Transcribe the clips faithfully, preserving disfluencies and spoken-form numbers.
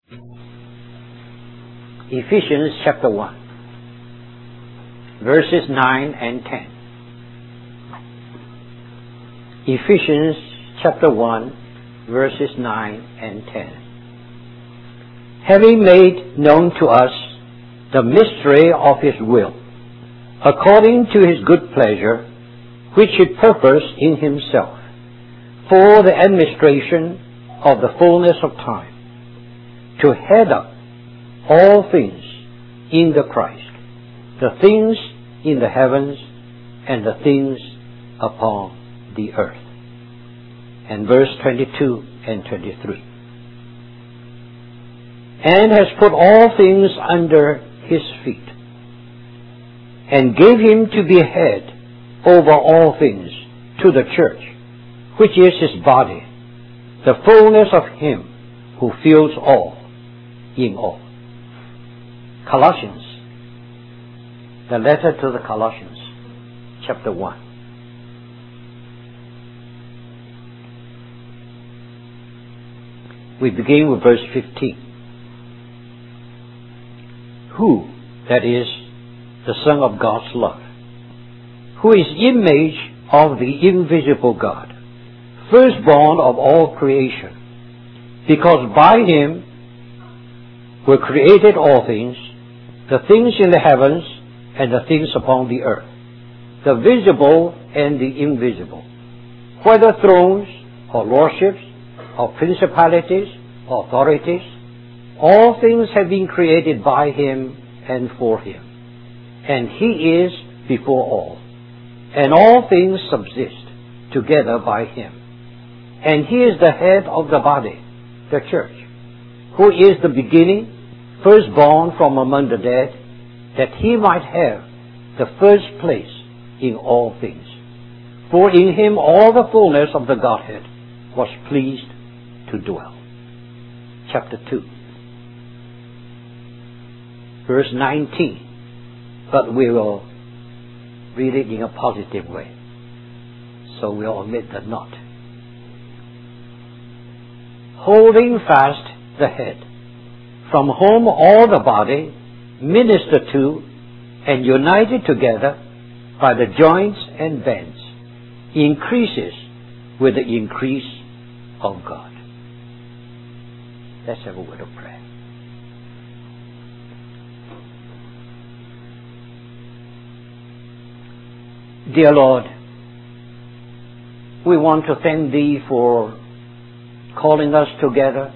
Ephesians chapter one, verses nine and ten. Ephesians chapter one, verses nine and ten. Having made known to us the mystery of His will, according to His good pleasure, which He purposed in Himself, for the administration of the fullness of time, to head up all things in the Christ, the things in the heavens and the things upon the earth. And verse twenty-two and twenty-three. And has put all things under His feet, and gave Him to be head over all things to the church, which is His body, the fullness of Him who fills all in all. Colossians, the letter to the Colossians, chapter one. We begin with verse fifteen. Who, that is, the Son of God's love, who is image of the invisible God, firstborn of all creation, because by Him were created all things, the things in the heavens and the things upon the earth, the visible and the invisible, whether thrones or lordships or principalities or authorities. All things have been created by Him and for Him, and He is before all, and all things subsist together by Him. And He is the head of the body, the church, who is the beginning, firstborn from among the dead, that He might have the first place in all things. For in Him all the fullness of the Godhead was pleased to dwell. Chapter two, verse nineteen. But we will read it in a positive way, so we'll omit the not. Holding fast the head, from whom all the body, ministered to and united together by the joints and bands, increases with the increase of God. Let's have a word of prayer. Dear Lord, we want to thank Thee for calling us together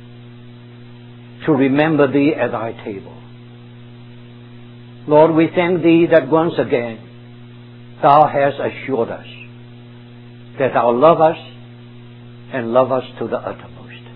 to remember Thee at Thy table. Lord, we thank Thee that once again Thou hast assured us that Thou love us and love us to the uttermost.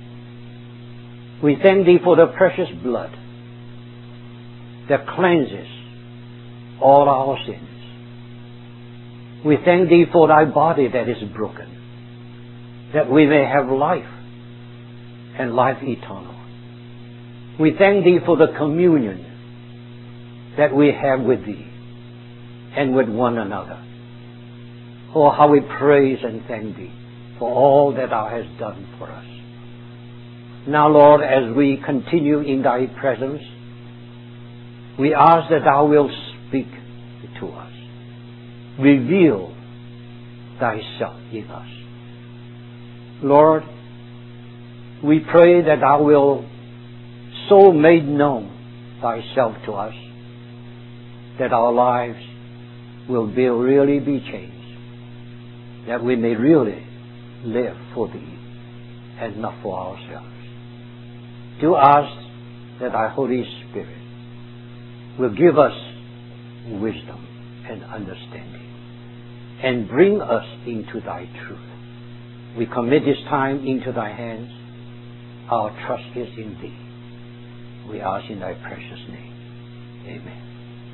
We thank Thee for the precious blood that cleanses all our sins. We thank Thee for Thy body that is broken, that we may have life and life eternal. We thank Thee for the communion that we have with Thee and with one another. Oh, how we praise and thank Thee for all that Thou hast done for us. Now, Lord, as we continue in Thy presence, we ask that Thou wilt speak to us. Reveal Thyself in us. Lord, we pray that Thou wilt so make known Thyself to us that our lives will be, really be changed, that we may really live for Thee and not for ourselves. Do ask that Thy Holy Spirit will give us wisdom and understanding and bring us into Thy truth. We commit this time into Thy hands. Our trust is in Thee. We ask in Thy precious name. Amen.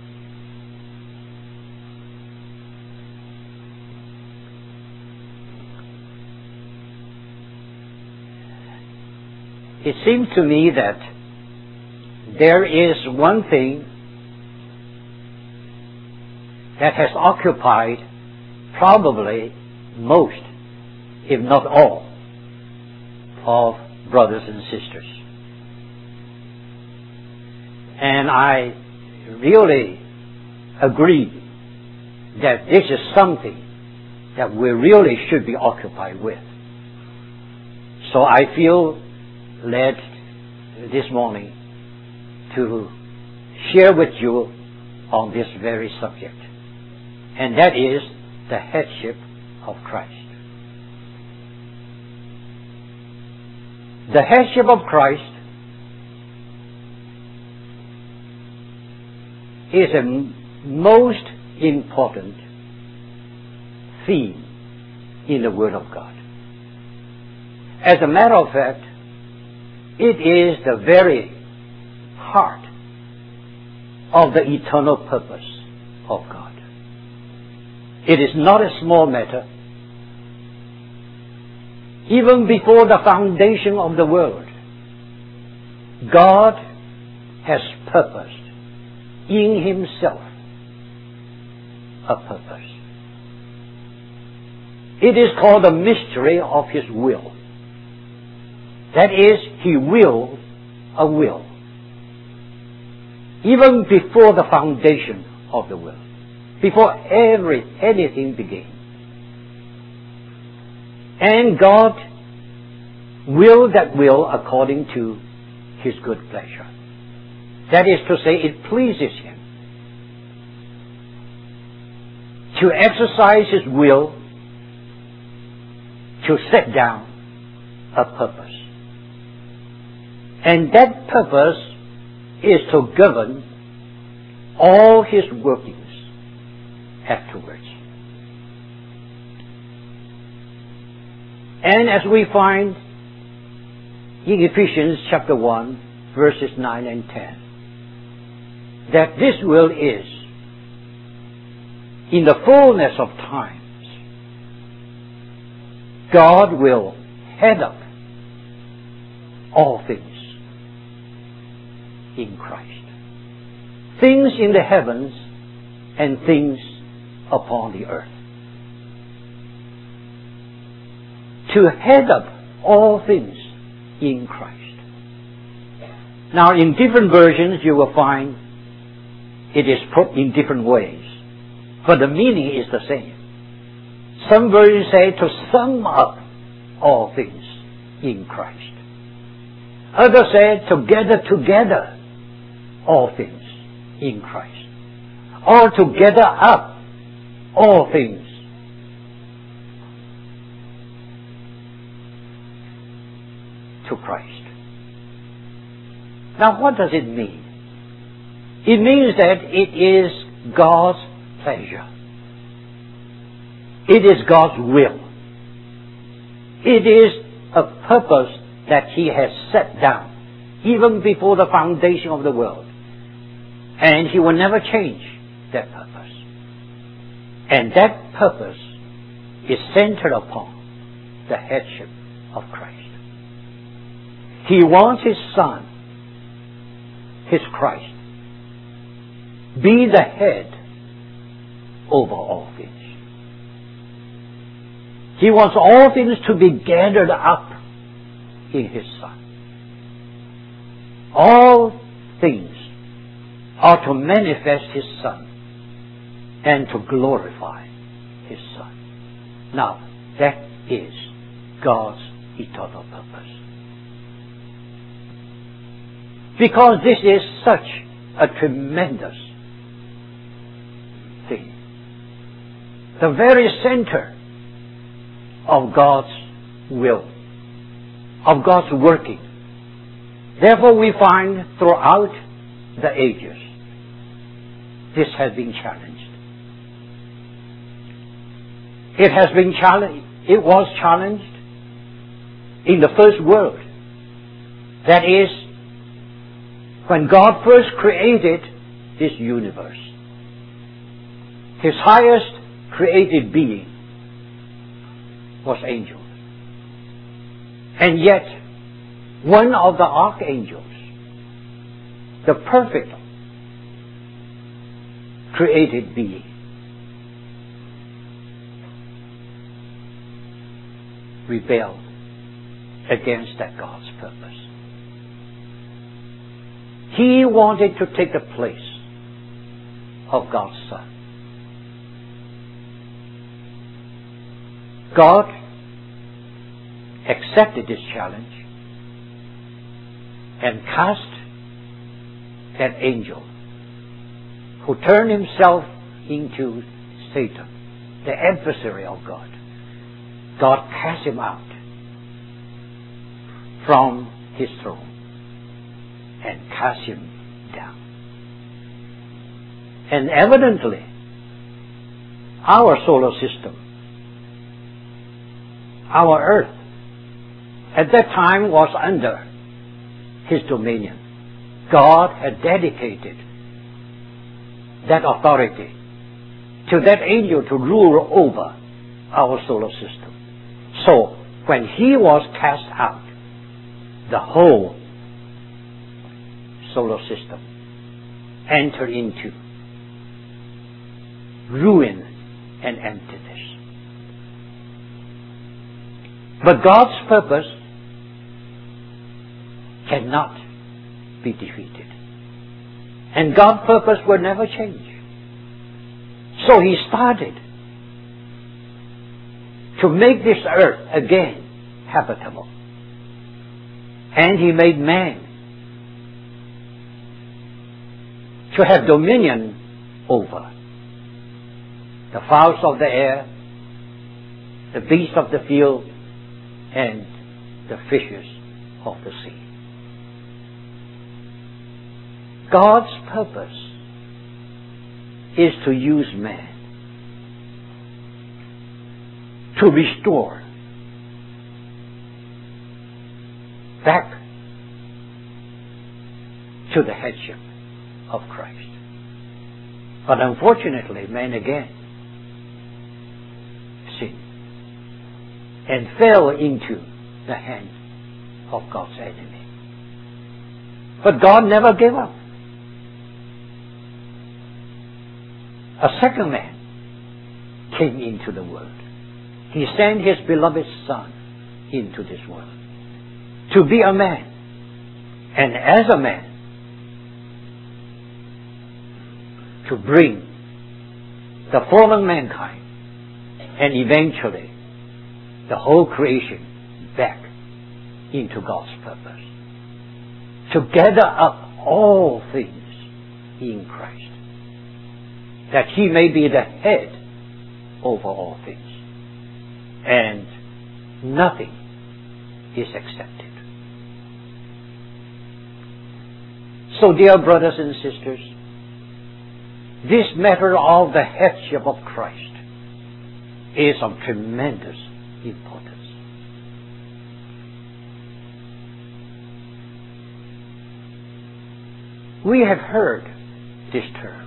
It seems to me that there is one thing that has occupied probably most, if not all, of brothers and sisters. And I really agree that this is something that we really should be occupied with. So I feel led this morning to share with you on this very subject. And that is the headship of Christ. The headship of Christ is a most important theme in the Word of God. As a matter of fact, it is the very heart of the eternal purpose of God. It is not a small matter. Even before the foundation of the world, God has purposed in Himself a purpose. It is called the mystery of His will. That is, He willed a will. Even before the foundation of the world. Before every, anything began. And God willed that will according to His good pleasure. That is to say, it pleases Him to exercise His will to set down a purpose. And that purpose is to govern all His workings afterwards. And as we find in Ephesians chapter one, verses nine and ten, that this will is, in the fullness of times, God will head up all things in Christ. Things in the heavens and things upon the earth. To head up all things in Christ. Now, in different versions, you will find it is put in different ways, but the meaning is the same. Some versions say to sum up all things in Christ. Others say to gather together all things in Christ. Or to gather up all things to Christ. Now, what does it mean? It means that it is God's pleasure. It is God's will. It is a purpose that He has set down even before the foundation of the world. And He will never change that purpose. And that purpose is centered upon the headship of Christ. He wants His Son, His Christ, be the head over all things. He wants all things to be gathered up in His Son. All things are to manifest His Son and to glorify His Son. Now, that is God's eternal purpose. Because this is such a tremendous thing. The very center of God's will, of God's working. Therefore, we find throughout the ages, this has been challenged. It has been challenged. It was challenged in the first world. That is, when God first created this universe. His highest created being was angel. And yet, one of the archangels, the perfect created being, rebelled against that God's purpose. He wanted to take the place of God's Son. God accepted this challenge and cast that angel who turned himself into Satan, the adversary of God. God cast him out from his throne and cast him down. And evidently, our solar system, our earth, at that time was under his dominion. God had dedicated that authority to that angel to rule over our solar system. So, when he was cast out, the whole solar system entered into ruin and emptiness. But God's purpose cannot be defeated. And God's purpose will never change. So he started to make this earth again habitable. And he made man to have dominion over the fowls of the air, the beasts of the field, and the fishes of the sea. God's purpose is to use man to restore back to the headship of Christ. But unfortunately, man again sinned and fell into the hand of God's enemy. But God never gave up. A second man came into the world. He sent his beloved Son into this world to be a man. And as a man, to bring the fallen mankind and eventually the whole creation back into God's purpose. To gather up all things in Christ, that he may be the head over all things, and nothing is accepted. So, dear brothers and sisters, this matter of the headship of Christ is of tremendous importance. We have heard this term.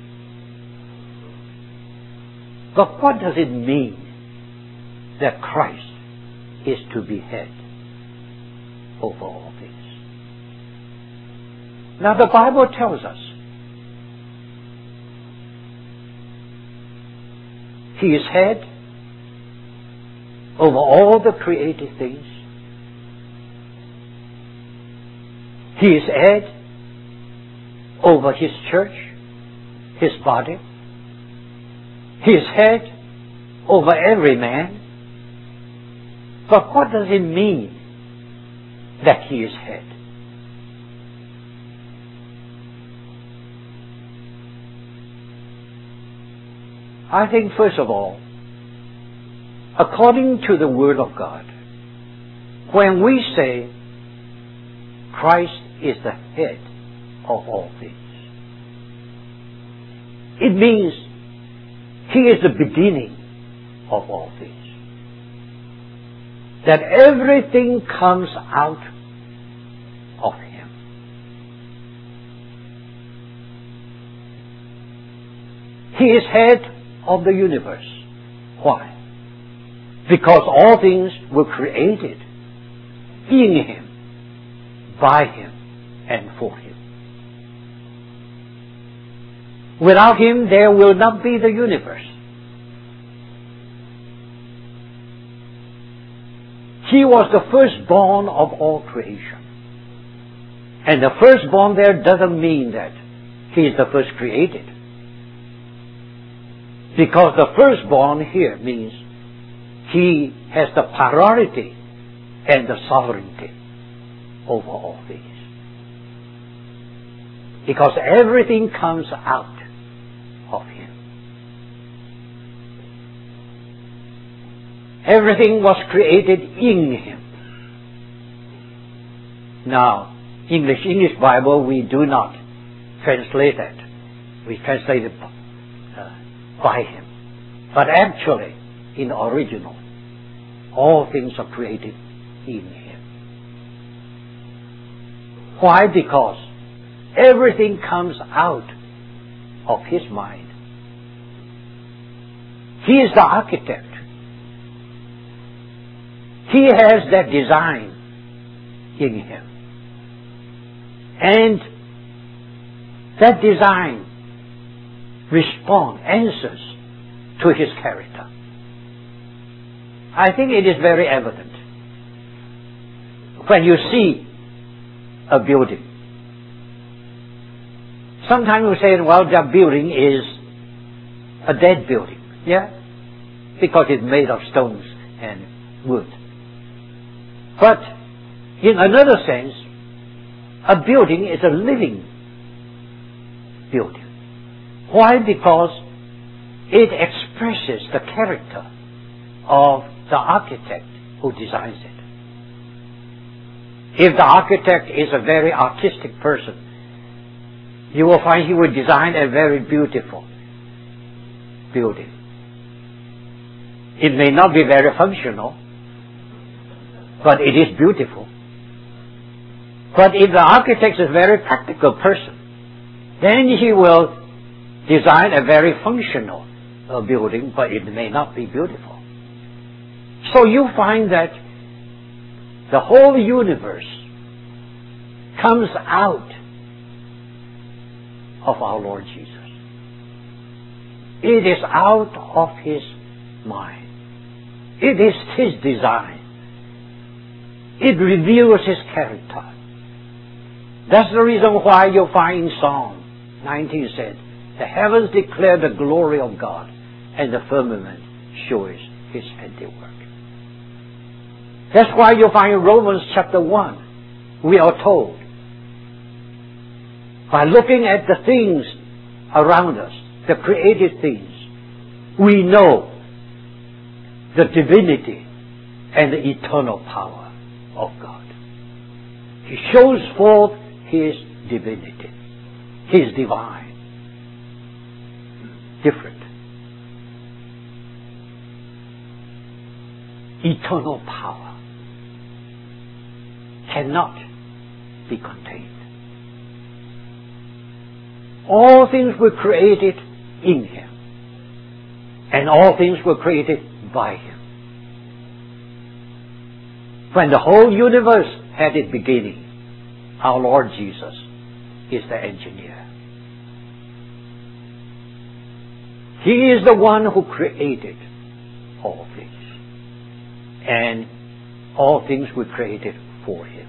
But what does it mean that Christ is to be head over all things? Now the Bible tells us he is head over all the created things. He is head over his church, his body. He is head over every man. But what does it mean that he is head? I think, first of all, according to the Word of God, when we say Christ is the head of all things, it means he is the beginning of all things. That everything comes out of him. He is head of the universe. Why? Because all things were created in him, by him, and for him. Without him, there will not be the universe. He was the firstborn of all creation. And the firstborn there doesn't mean that he is the first created. Because the firstborn here means he has the priority and the sovereignty over all things. Because everything comes out of him. Everything was created in him. Now, English English Bible, we do not translate that. We translate it uh, by him. But actually, in the original, all things are created in him. Why? Because everything comes out of his mind. He is the architect. He has that design in him. And that design responds, answers to his character. I think it is very evident when you see a building. Sometimes we say, well, that building is a dead building. Yeah? Because it's made of stones and wood. But in another sense, a building is a living building. Why? Because it expresses the character of the architect who designs it. If the architect is a very artistic person, you will find he will design a very beautiful building. It may not be very functional, but it is beautiful. But if the architect is a very practical person, then he will design a very functional uh, building, but it may not be beautiful. So you find that the whole universe comes out of our Lord Jesus. It is out of his mind. It is his design. It reveals his character. That's the reason why you find in Psalm nineteen said, the heavens declare the glory of God, and the firmament shows his handiwork. That's why you find in Romans chapter one, we are told, by looking at the things around us, the created things, we know the divinity and the eternal power of God. He shows forth his divinity, his divine, different, eternal power cannot be contained. All things were created in him, and all things were created by him. When the whole universe had its beginning, our Lord Jesus is the engineer. He is the one who created all things, and all things were created for him.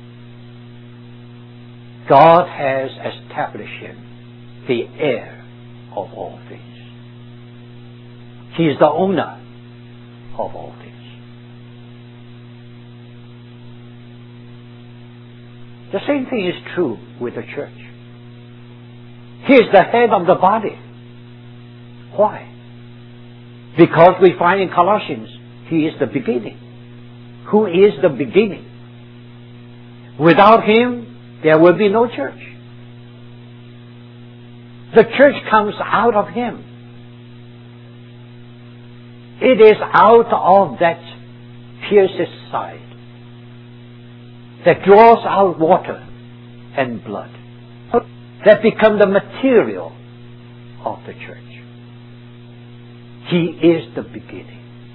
God has established him the heir of all things. He is the owner of all things. The same thing is true with the church. He is the head of the body. Why? Because we find in Colossians, he is the beginning. Who is the beginning? Without him, there will be no church. The church comes out of him. It is out of that pierced side that draws out water and blood that become the material of the church. He is the beginning.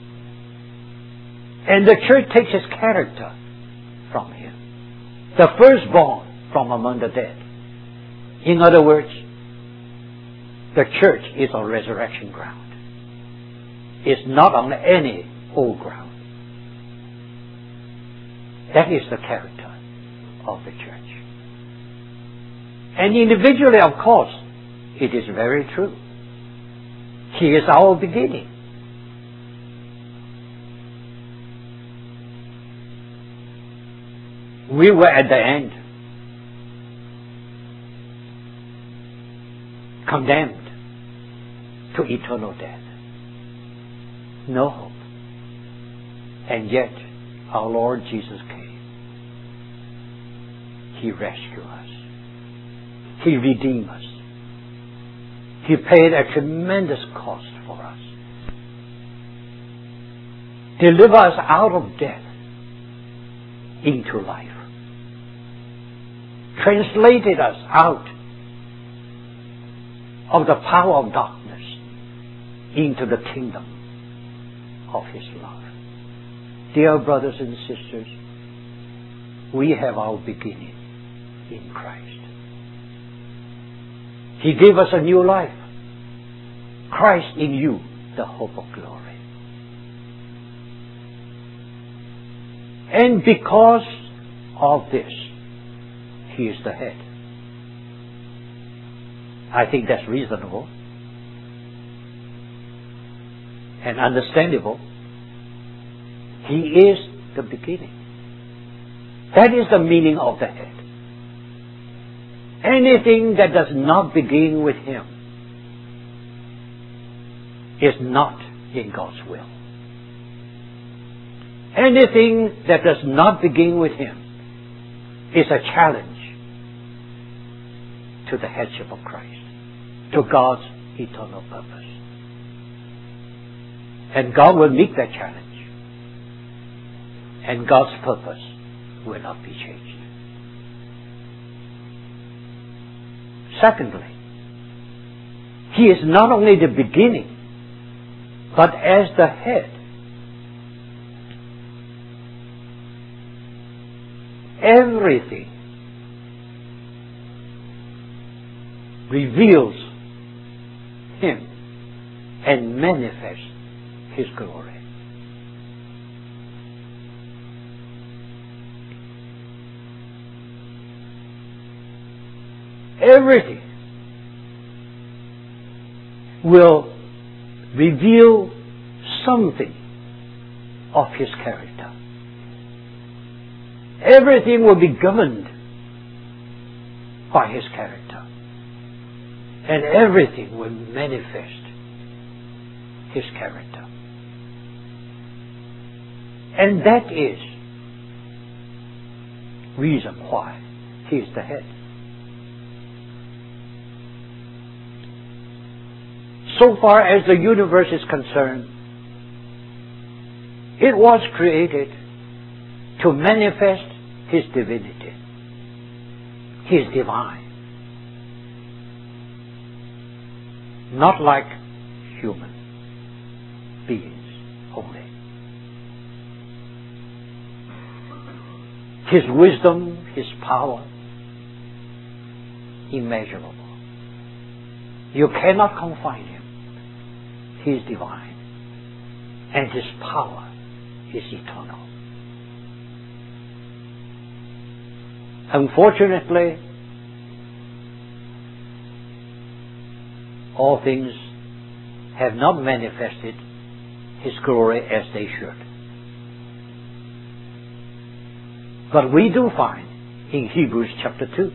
And the church takes its character from him. The firstborn from among the dead. In other words, the church is on resurrection ground. It's not on any old ground. That is the character of the church. And individually, of course, it is very true. He is our beginning. We were at the end, condemned to eternal death. No hope. And yet, our Lord Jesus came. He rescued us. He redeemed us. He paid a tremendous cost for us. Deliver us out of death into life. Translated us out of the power of darkness into the kingdom of His love. Dear brothers and sisters, we have our beginning in Christ. He gave us a new life. Christ in you, the hope of glory. And because of this, He is the head. I think that's reasonable and understandable. He is the beginning. That is the meaning of the head. Anything that does not begin with Him is not in God's will. Anything that does not begin with Him is a challenge to the headship of Christ, to God's eternal purpose. And God will meet that challenge. And God's purpose will not be changed. Secondly, He is not only the beginning, but as the head, everything reveals Him and manifests His glory. Everything will reveal something of His character. Everything will be governed by His character. And everything will manifest His character. And that is reason why He is the head. So far as the universe is concerned, it was created to manifest His divinity. He is divine. Not like human beings only. His wisdom, His power, immeasurable. You cannot confine Him. He is divine. And His power is eternal. Unfortunately, all things have not manifested His glory as they should. But we do find in Hebrews chapter two,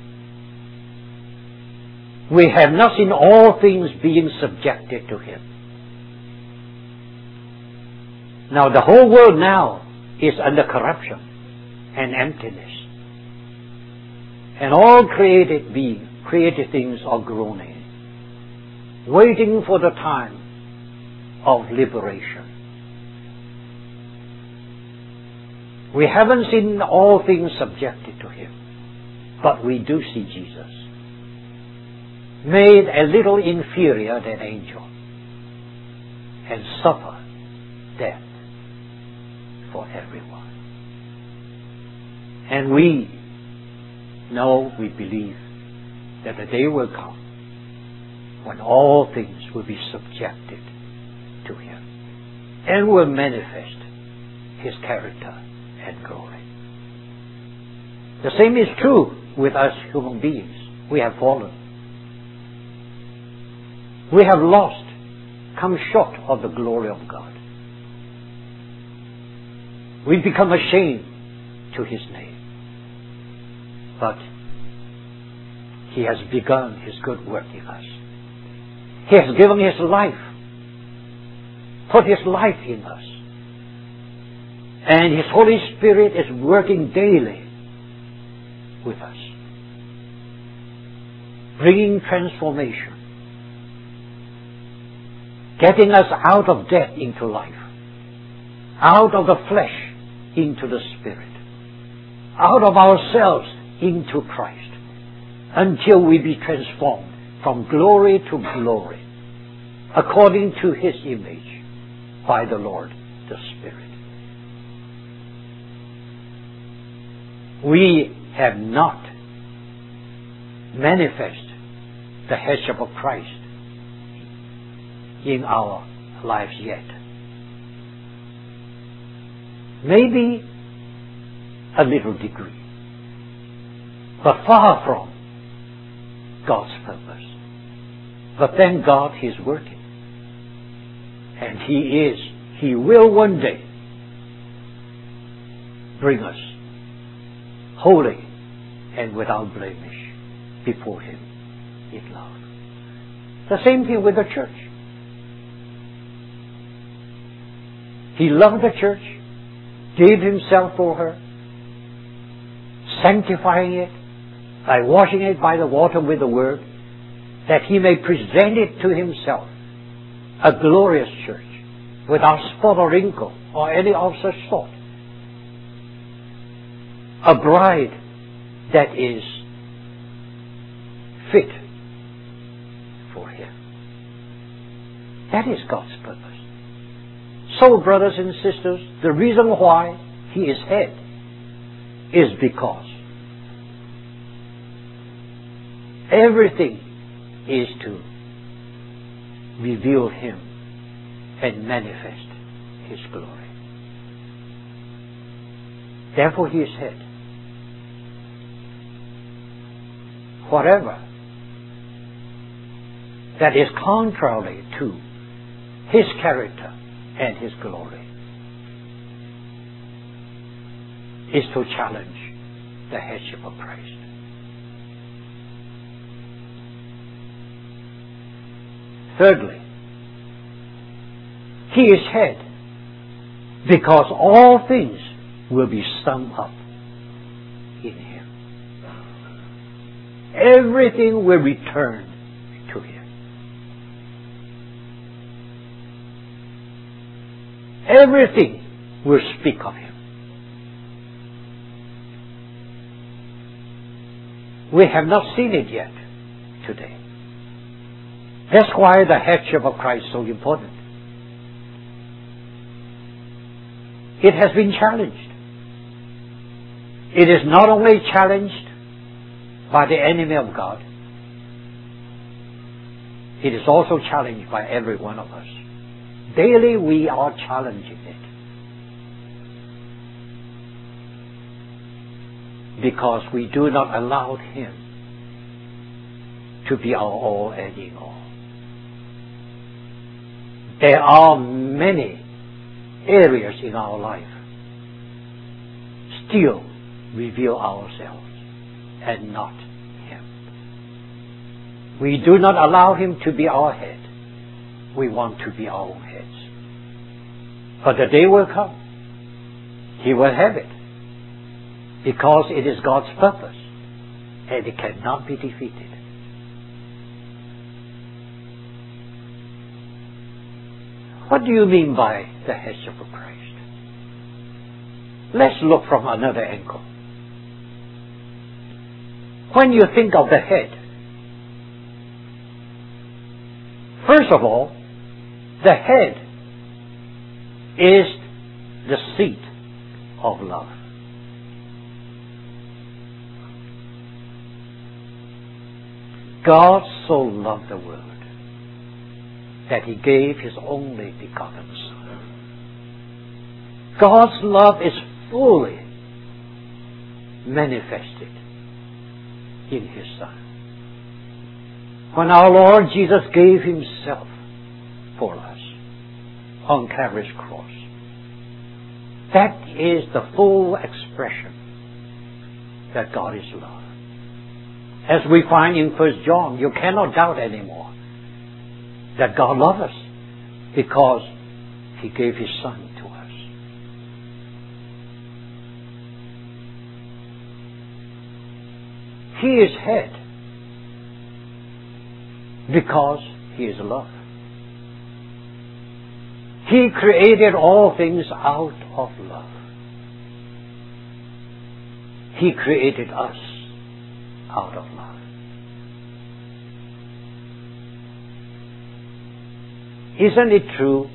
we have not seen all things being subjected to Him. Now the whole world now is under corruption and emptiness. And all created beings, created things are groaning, waiting for the time of liberation. We haven't seen all things subjected to Him, but we do see Jesus, made a little inferior than angel, and suffer death for everyone. And we know, we believe that the day will come when all things will be subjected to Him and will manifest His character and glory. The same is true with us human beings. we have fallen. We have lost, come short of the glory of God. We become ashamed to His name. But He has begun His good work in us. He has given His life, put His life in us. And His Holy Spirit is working daily with us, bringing transformation, getting us out of death into life, out of the flesh into the Spirit, out of ourselves into Christ, until we be transformed from glory to glory, according to His image, by the Lord, the Spirit. We have not manifested the headship of Christ in our lives yet. Maybe a little degree, but far from God's purpose. But thank God He's working. And He is, He will one day bring us holy and without blemish before Him in love. The same thing with the church. He loved the church, gave Himself for her, sanctifying it by washing it by the water with the Word, that He may present it to Himself, a glorious church, without spot or wrinkle or any of such sort. A bride that is fit for Him. That is God's purpose. So, brothers and sisters, the reason why He is head is because everything is to reveal Him and manifest His glory. Therefore He is head. Whatever that is contrary to His character and His glory is to challenge the headship of Christ. Thirdly, He is head because all things will be summed up in Him. Everything will return to Him. Everything will speak of Him. We have not seen it yet today. That's why the headship of Christ is so important. It has been challenged. It is not only challenged by the enemy of God, it is also challenged by every one of us. Daily we are challenging it. Because we do not allow Him to be our all and in all. There are many areas in our life still reveal ourselves and not Him. We do not allow Him to be our head. We want to be our own heads. But the day will come. He will have it. Because it is God's purpose. And it cannot be defeated. What do you mean by the headship of Christ? Let's look from another angle. When you think of the head, first of all, the head is the seat of love. God so loved the world that He gave His only begotten Son. God's love is fully manifested in His Son. when our Lord Jesus gave Himself for us on Calvary's cross. That is the full expression that God is love. As we find in First John, you cannot doubt anymore that God loves us because He gave His Son to us. He is head because He is love. He created all things out of love. He created us out of love. Isn't it true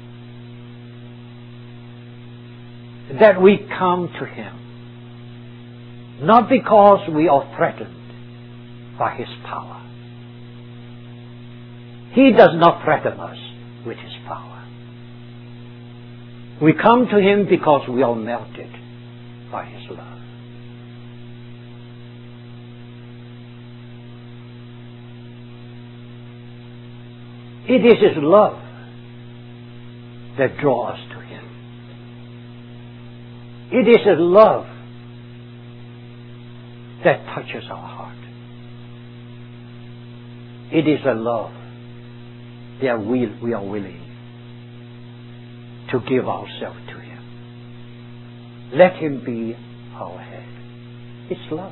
that we come to Him not because we are threatened by His power? He does not threaten us with His power. We come to Him because we are melted by His love. It is His love that draws us to Him. It is His love that touches our heart. It is a love that we, we are willing to give ourselves to Him. Let Him be our head. It's love.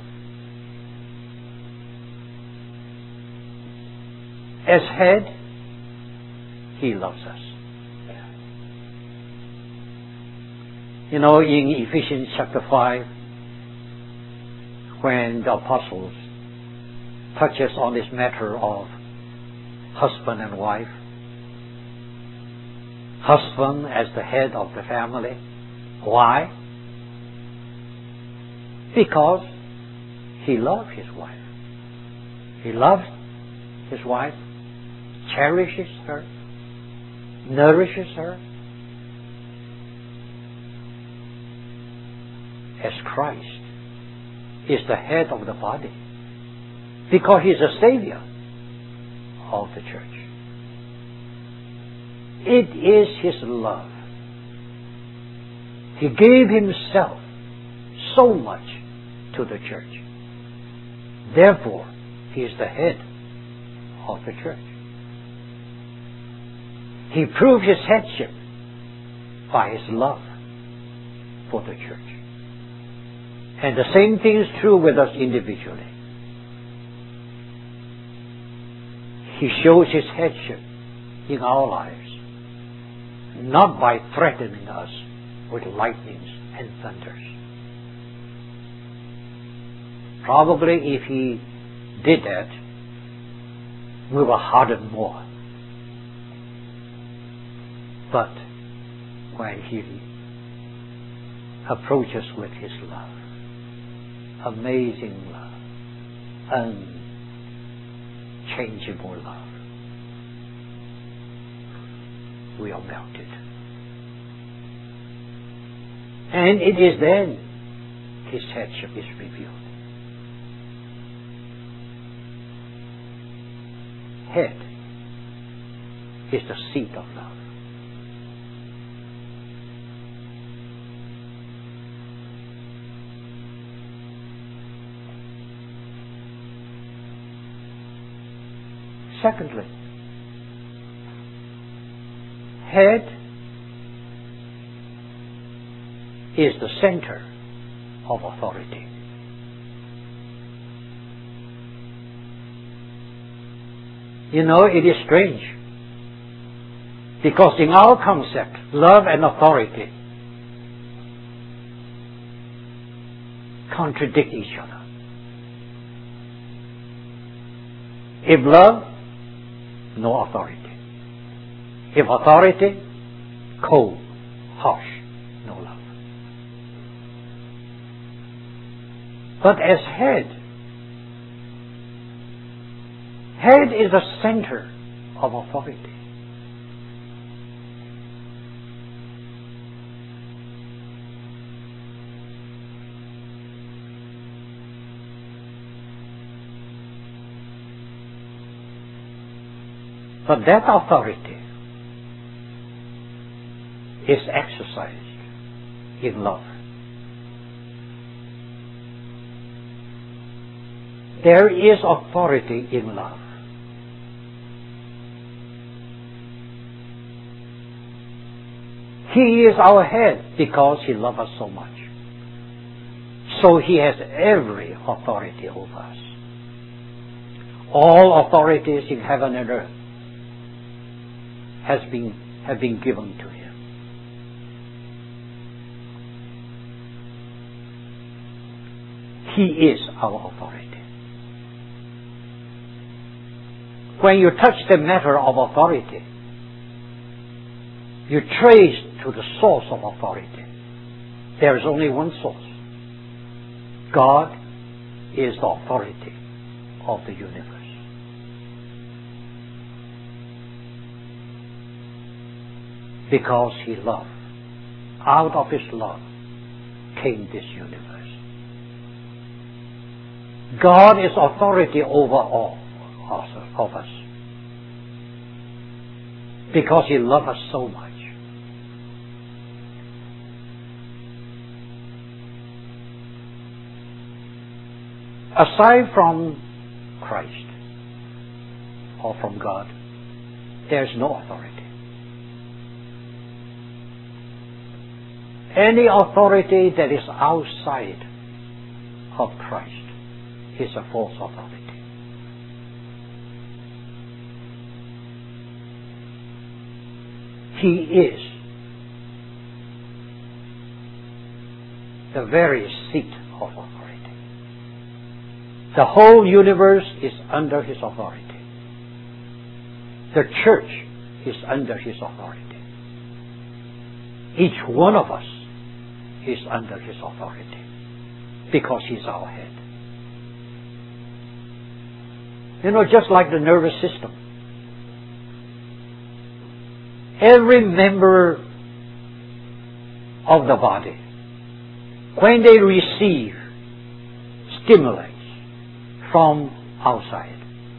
As head, He loves us. You know, in Ephesians chapter five, when the apostles touches on this matter of husband and wife, husband as the head of the family. Why? Because he loves his wife. He loves his wife, cherishes her, nourishes her. As Christ is the head of the body, because He is the Savior of the church. It is His love. He gave Himself so much to the church. Therefore, He is the head of the church. He proved His headship by His love for the church. And the same thing is true with us individually. He shows His headship in our lives, not by threatening us with lightnings and thunders. Probably if He did that, we will harden more. But when He approaches with His love, amazing love, unchangeable love, we are melted. And it is then His headship is revealed. Head is the seat of love. Secondly, head is the center of authority. You know, it is strange, because in our concept, love and authority contradict each other. If love, no authority. If authority, cold, harsh, no love. But as head, head is the center of authority. But that authority is exercised in love. There is authority in love. He is our head because He loves us so much. So He has every authority over us. All authorities in heaven and earth has been, have been given to Him. He is our authority. When you touch the matter of authority, you trace to the source of authority. There is only one source. God is the authority of the universe. Because He loved, out of His love came this universe. God is authority over all of us. Because He loved us so much. Aside from Christ or from God, there's no authority. Any authority that is outside of Christ is a false authority. He is the very seat of authority. The whole universe is under His authority. The church is under His authority. Each one of us is under His authority because He's our head. You know, just like the nervous system, every member of the body, when they receive stimulus from outside,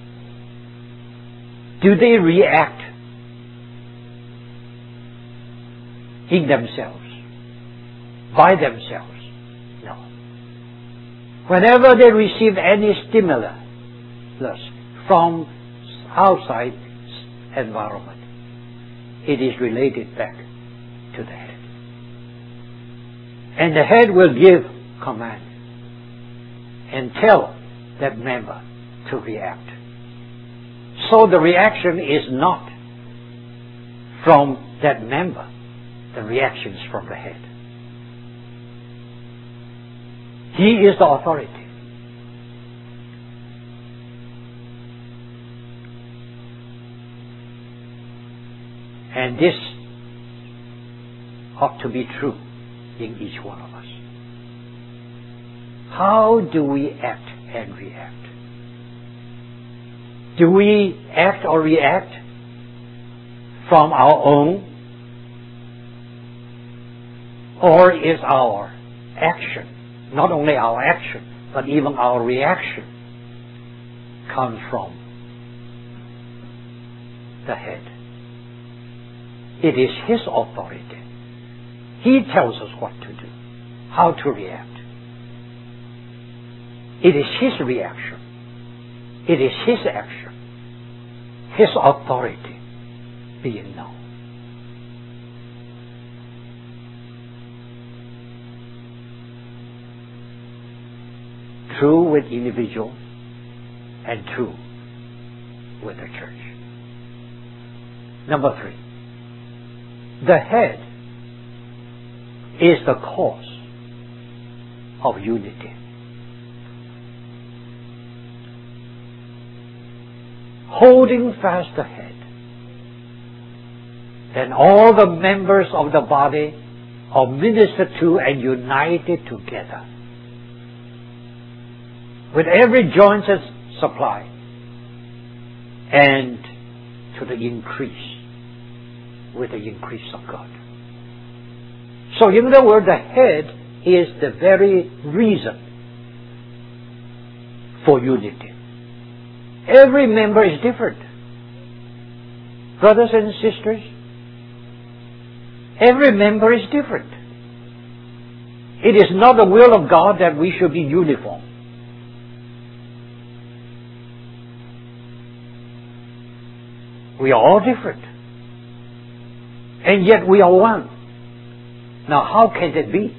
do they react in themselves, by themselves? No. Whenever they receive any stimulus from outside environment, it is related back to the head. And the head will give command and tell that member to react. So the reaction is not from that member. The reaction is from the head. He is the authority. And this ought to be true in each one of us. How do we act and react? Do we act or react from our own? Or is our action, not only our action, but even our reaction, comes from the head? It is His authority. He tells us what to do, how to react. It is His reaction. It is His action. His authority being known. True with individual and true with the church. Number three. The head is the cause of unity. Holding fast the head, then all the members of the body are ministered to and united together, with every joint supply, and to the increase, with the increase of God. So in other words, the head is the very reason for unity. Every member is different. Brothers and sisters, every member is different. It is not the will of God that we should be uniform. We are all different. And yet we are one. Now how can that be?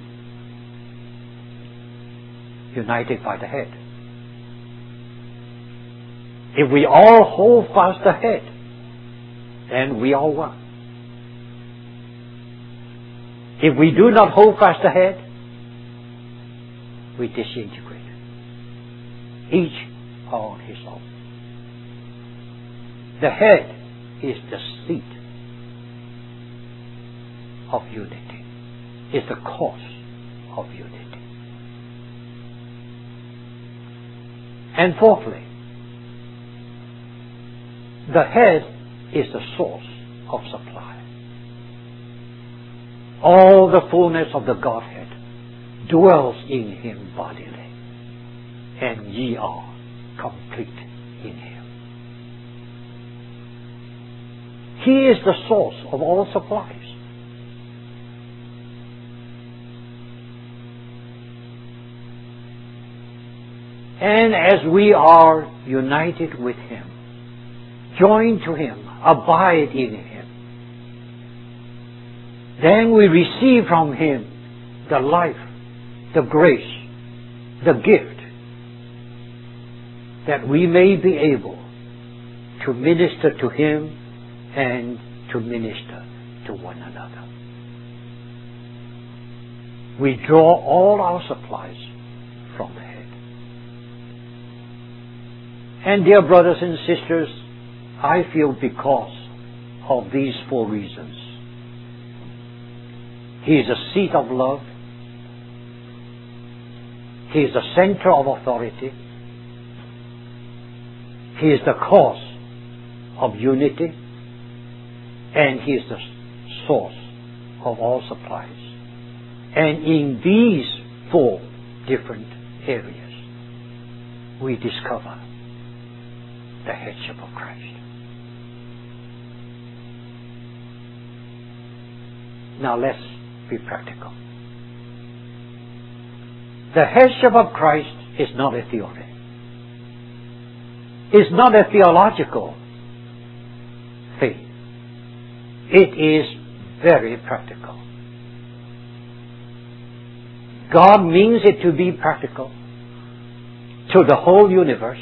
United by the head. If we all hold fast the head, then we are one. If we do not hold fast the head, we disintegrate. Each on his own. The head is the seat of unity. Is the cause of unity. And fourthly, the head is the source of supply. All the fullness of the Godhead dwells in him bodily, and ye are complete in him. He is the source of all supplies. And as we are united with him, joined to him, abide in him, then we receive from him the life, the grace, the gift, that we may be able to minister to him and to minister to one another. We draw all our supplies from the head. And dear brothers and sisters, I feel because of these four reasons. He is a seat of love. He is the center of authority. He is the cause of unity. And he is the source of all supplies. And in these four different areas, we discover the headship of Christ. Now let's be practical. The headship of Christ is not a theory. It's not a theological thing. It is very practical. God means it to be practical to the whole universe,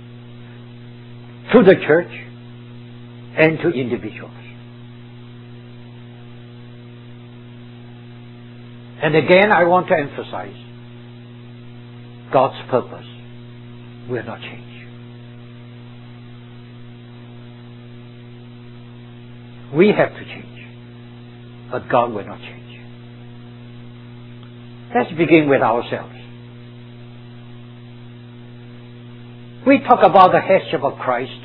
to the church, and to individuals. And again, I want to emphasize, God's purpose will not change. We have to change, but God will not change. Let's begin with ourselves. We talk about the headship of Christ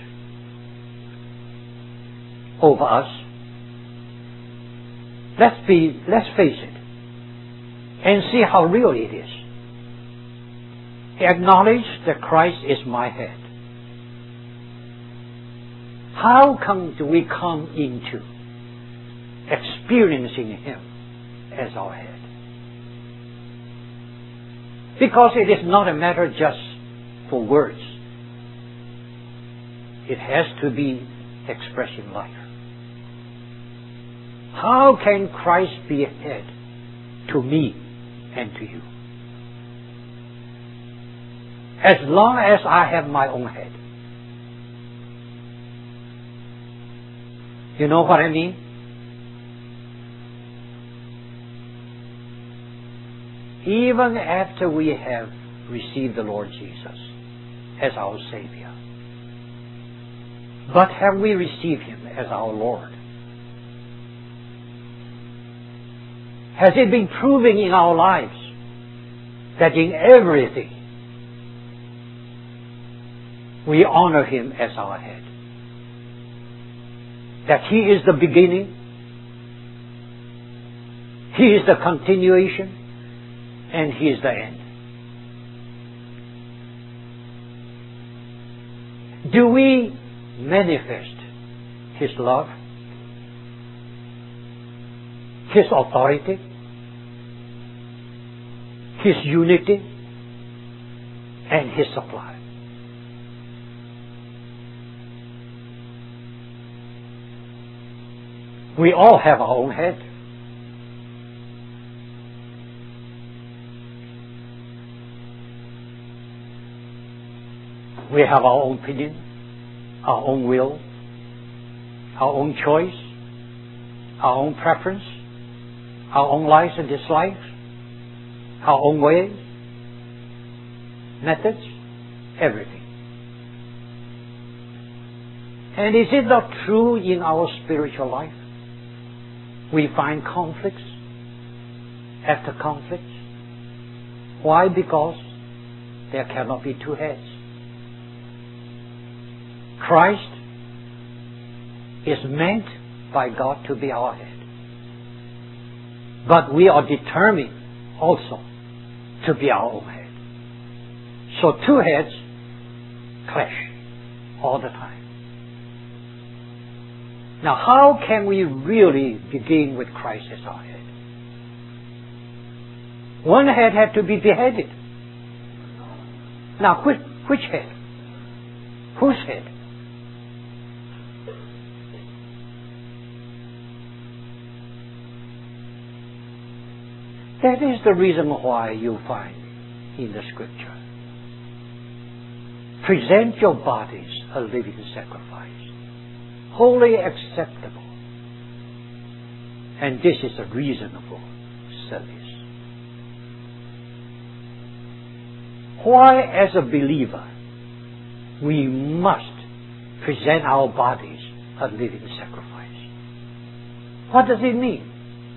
over us. Let's be, let's face it, and see how real it is. Acknowledge that Christ is my head. How come do we come into experiencing Him as our head? Because it is not a matter just for words. It has to be expressed in life. How can Christ be a head to me and to you? As long as I have my own head. You know what I mean? Even after we have received the Lord Jesus as our Savior, but have we received Him as our Lord? Has it been proving in our lives that in everything we honor Him as our head? That He is the beginning, He is the continuation, and He is the end. Do we manifest His love, His authority, His unity, and His supply. We all have our own head. We have our own opinion, our own will, our own choice, our own preference, our own likes and dislikes, our own ways, methods, everything. And is it not true in our spiritual life? We find conflicts after conflicts. Why? Because there cannot be two heads. Christ is meant by God to be our head. But we are determined also to be our own head. So two heads clash all the time. Now, how can we really begin with Christ as our head? One head had to be beheaded. Now, which, which head? Whose head? That is the reason why you find in the Scripture, present your bodies a living sacrifice, wholly acceptable. And this is a reasonable service. Why, as a believer, we must present our bodies a living sacrifice? What does it mean?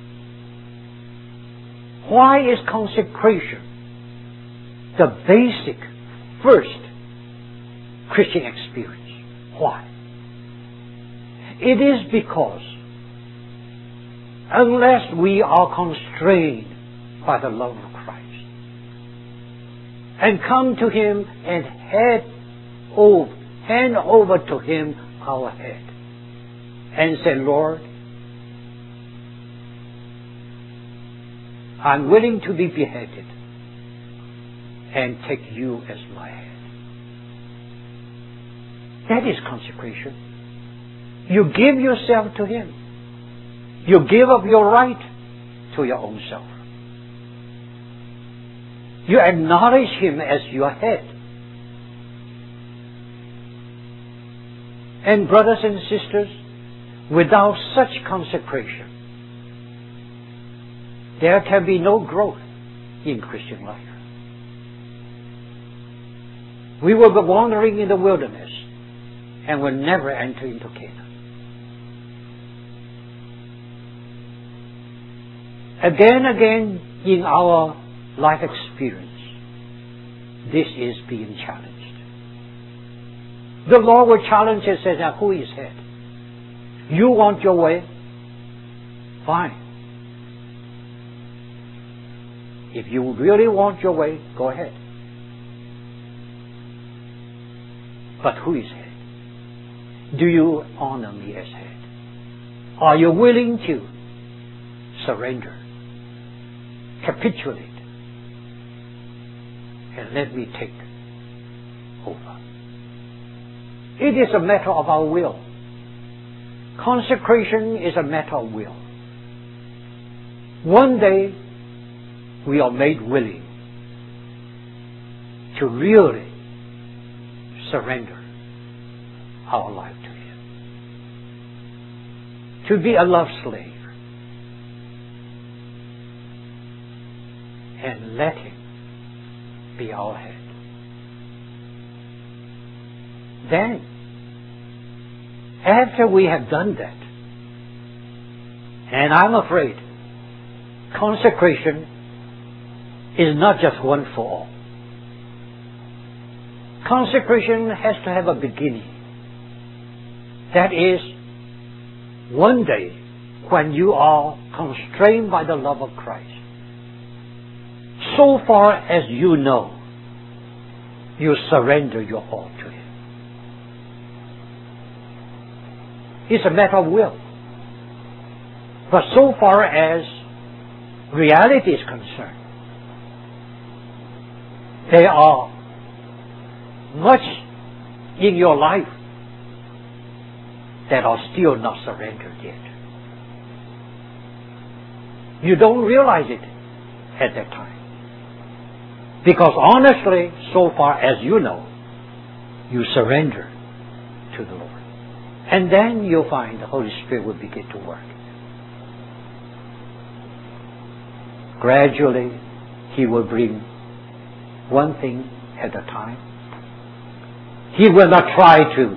Why is consecration the basic, first Christian experience? Why? It is because unless we are constrained by the love of Christ and come to Him and head over, hand over to Him our head and say, Lord, I'm willing to be beheaded and take you as my head. That is consecration. You give yourself to Him. You give up your right to your own self. You acknowledge Him as your head. And brothers and sisters, without such consecration, there can be no growth in Christian life. We will be wandering in the wilderness and will never enter into Canaan. Again and again in our life experience, this is being challenged. The Lord will challenge us and say, now who is head? You want your way? Fine. If you really want your way, go ahead. But who is head? Do you honor me as head? Are you willing to surrender, capitulate, and let me take over? It is a matter of our will. Consecration is a matter of will. One day, we are made willing to really surrender our life to Him. To be a love slave. And let Him be our head. Then, after we have done that, and I'm afraid consecration is not just one for all. Consecration has to have a beginning. That is, one day when you are constrained by the love of Christ, so far as you know, you surrender your all to Him. It's a matter of will. But so far as reality is concerned, there are much in your life that are still not surrendered yet. You don't realize it at that time. Because honestly, so far as you know, you surrender to the Lord. And then you'll find the Holy Spirit will begin to work. Gradually, He will bring one thing at a time. He will not try to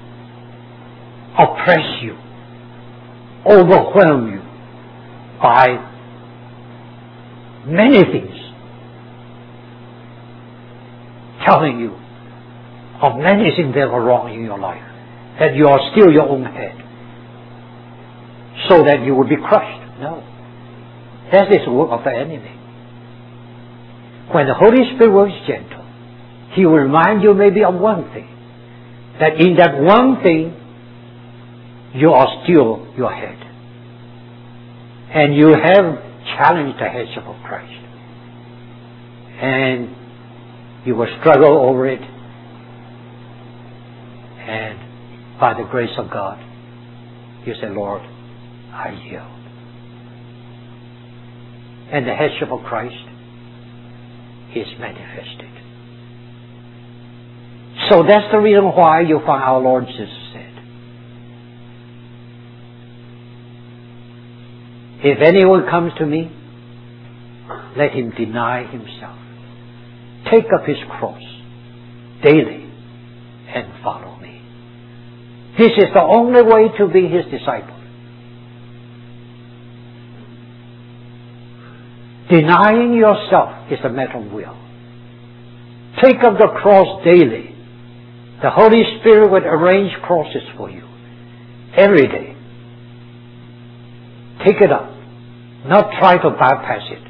oppress you, overwhelm you by many things, telling you of many things that are wrong in your life, that you are still your own head, so that you will be crushed. No. That is the work of the enemy. When the Holy Spirit works gentle, He will remind you maybe of one thing, that in that one thing, you are still your head. And you have challenged the headship of Christ. And you will struggle over it. And by the grace of God, you say, Lord, I yield. And the headship of Christ is manifested. So that's the reason why you find our Lord Jesus said, if anyone comes to me, let him deny himself, take up his cross daily and follow me. This is the only way to be His disciple. Denying yourself is a matter of will. Take up the cross daily. The Holy Spirit will arrange crosses for you every day. Take it up. Not try to bypass it.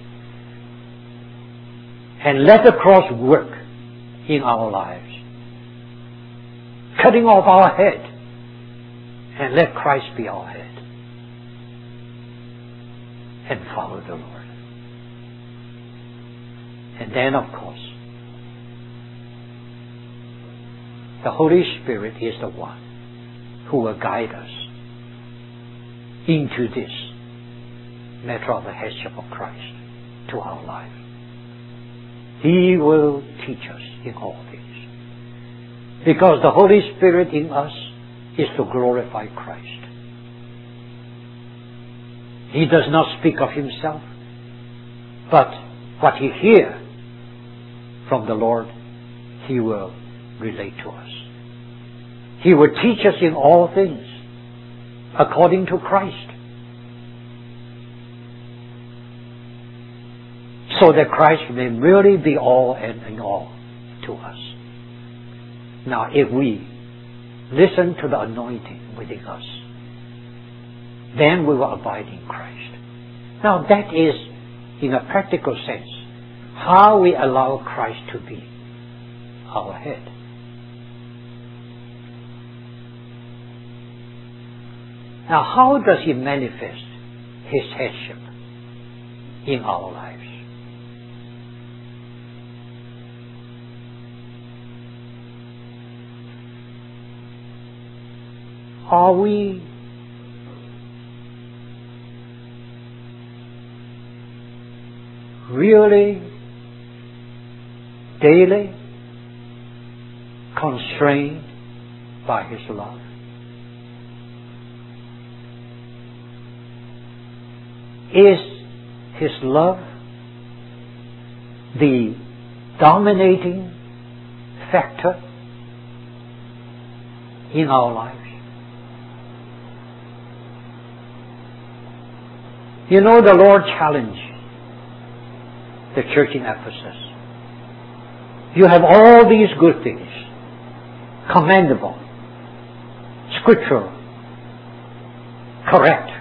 And let the cross work in our lives. Cutting off our head. And let Christ be our head. And follow the Lord. And then, of course, the Holy Spirit is the one who will guide us into this matter of the headship of Christ to our life. He will teach us in all things. Because the Holy Spirit in us is to glorify Christ. He does not speak of Himself, but what He hears from the Lord, He will relate to us. He will teach us in all things according to Christ, so that Christ may really be all and in all to us. Now, if we listen to the anointing within us, then we will abide in Christ. Now, that is, in a practical sense, how we allow Christ to be our head. Now, how does He manifest His headship in our lives? Are we really daily constrained by His love? Is His love the dominating factor in our lives? You know, the Lord challenged the church in Ephesus. You have all these good things, commendable, scriptural, correct.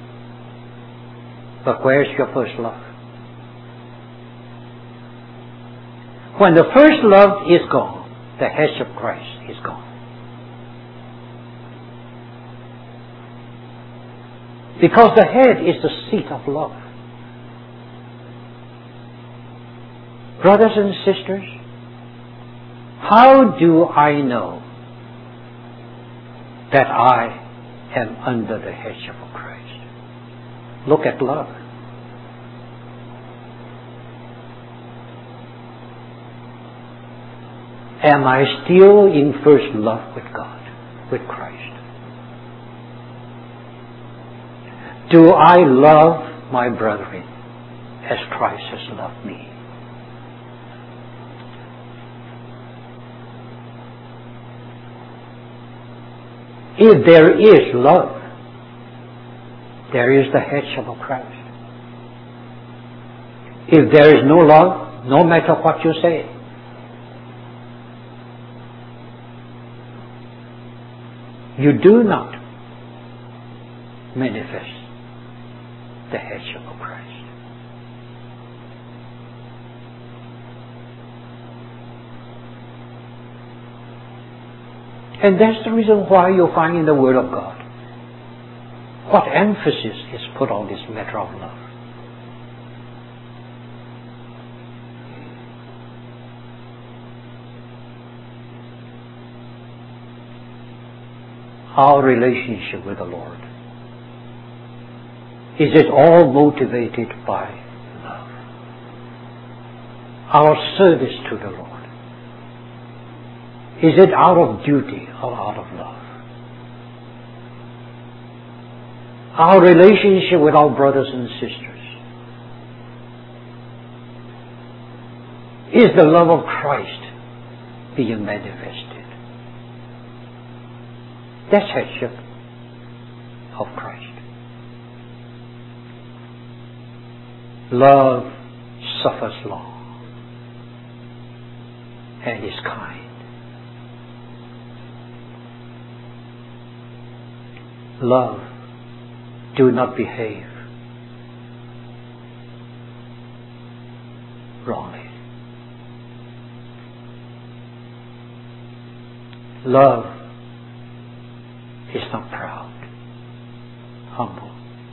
But where's your first love? When the first love is gone, the headship of Christ is gone. Because the head is the seat of love. Brothers and sisters, how do I know that I am under the headship of Christ? Look at love. Am I still in first love with God, with Christ? Do I love my brethren as Christ has loved me? If there is love, there is the headship of Christ. If there is no love, no matter what you say, you do not manifest the headship of Christ. And that's the reason why you'll find in the Word of God what emphasis is put on this matter of love. Our relationship with the Lord, is it all motivated by love? Our service to the Lord, is it out of duty or out of love? Our relationship with our brothers and sisters, is the love of Christ being manifested? That's headship of Christ. Love suffers long and is kind. Love do not behave wrongly. Love is not proud, humble.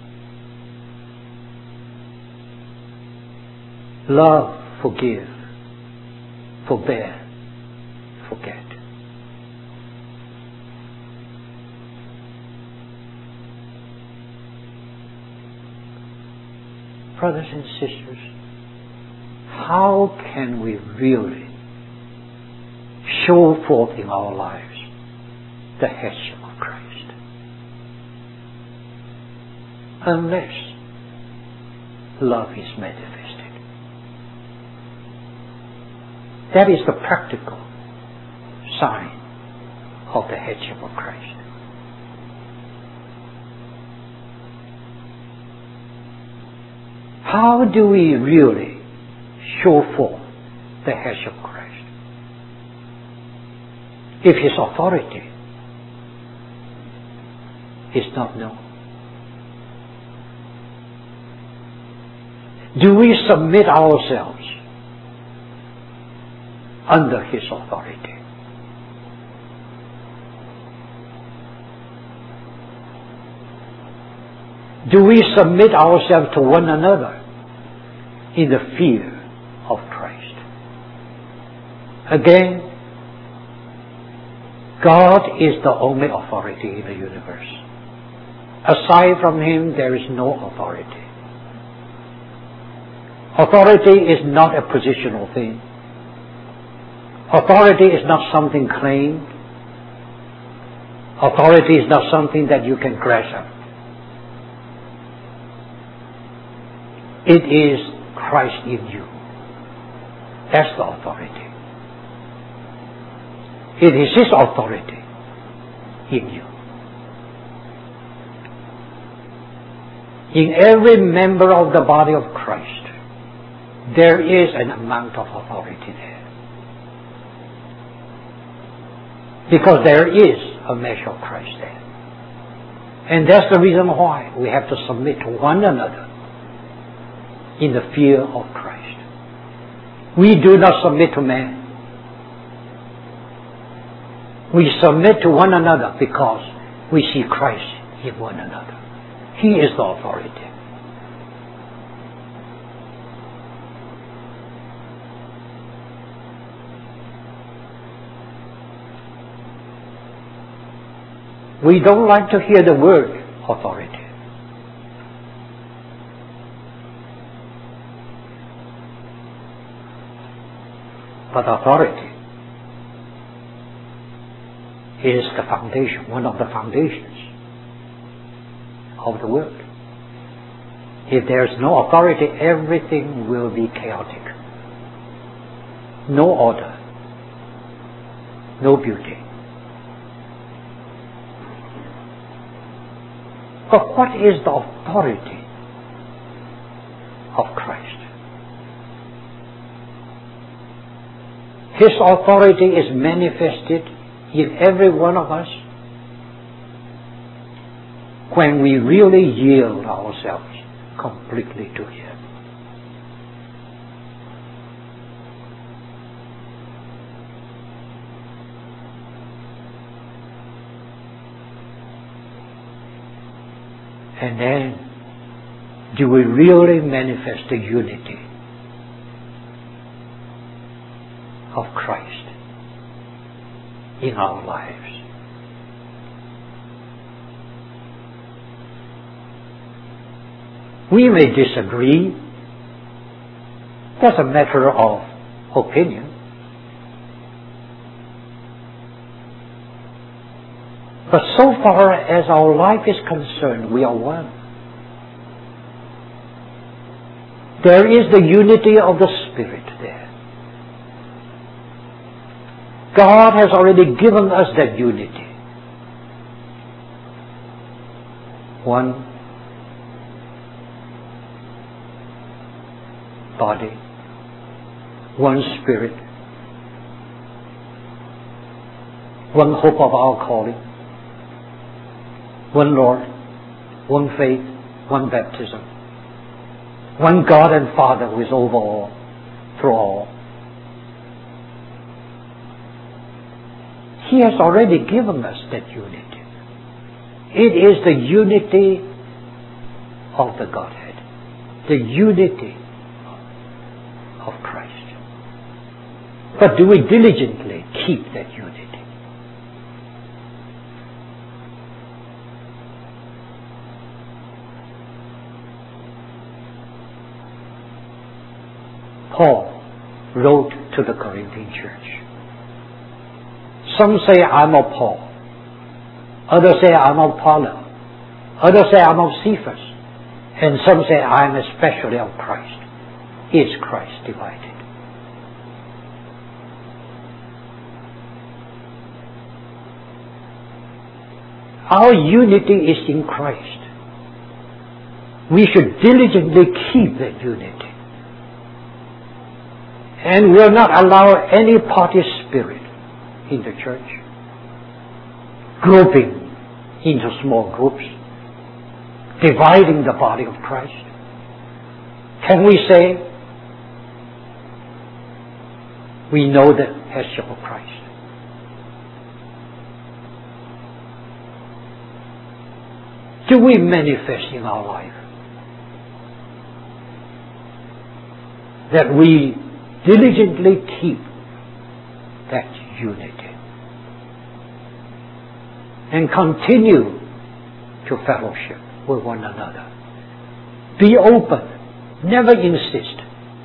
Love forgive, forbear, forget. Brothers and sisters, how can we really show forth in our lives the headship of Christ? Unless love is manifested. That is the practical sign of the headship of Christ. How do we really show forth the headship of Christ? If His authority is not known. Do we submit ourselves under His authority? Do we submit ourselves to one another in the fear of Christ? Again, God is the only authority in the universe. Aside from Him, there is no authority. Authority is not a positional thing. Authority is not something claimed. Authority is not something that you can grasp up. It is Christ in you. That's the authority. It is His authority in you. In every member of the body of Christ, there is an amount of authority there. Because there is a measure of Christ there. And that's the reason why we have to submit to one another in the fear of Christ. We do not submit to man. We submit to one another because we see Christ in one another. He is the authority. We don't like to hear the word authority. But authority is the foundation, one of the foundations of the world. If there's no authority, everything will be chaotic. No order. No beauty. But what is the authority of Christ? His authority is manifested in every one of us when we really yield ourselves completely to Him. And then, do we really manifest the unity of Christ in our lives? We may disagree. That's a matter of opinion. But so far as our life is concerned, we are one. There is the unity of the Spirit there. God has already given us that unity. One body, one Spirit, one hope of our calling, one Lord, one faith, one baptism, one God and Father who is over all, through all. He has already given us that unity. It is the unity of the Godhead, the unity of Christ. But do we diligently keep that unity? Paul wrote to the Corinthian church. Some say, I'm of Paul. Others say, I'm of Apollos. Others say, I'm of Cephas. And some say, I'm especially of Christ. Is Christ divided? Our unity is in Christ. We should diligently keep that unity. And will not allow any party spirit in the church, grouping into small groups, dividing the body of Christ. Can we say we know the headship of Christ? Do we manifest in our life that we diligently keep that unity and continue to fellowship with one another? Be open, never insist.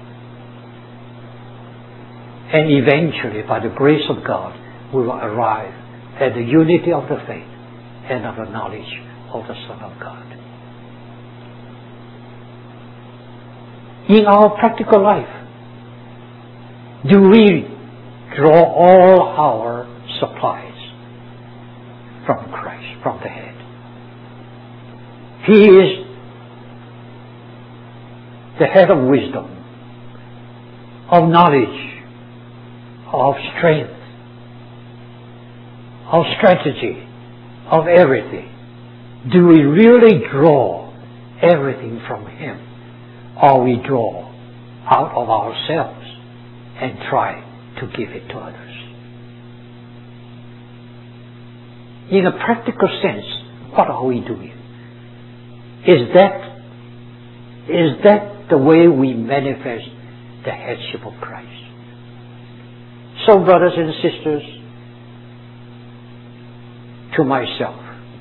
And eventually, by the grace of God, we will arrive at the unity of the faith and of the knowledge of the Son of God. In our practical life, do we draw all our supplies from Christ, from the head? He is the head of wisdom, of knowledge, of strength, of strategy, of everything. Do we really draw everything from Him, or we draw out of ourselves and try to give it to others? In a practical sense, what are we doing? Is that, is that the way we manifest the headship of Christ? So, brothers and sisters, to myself,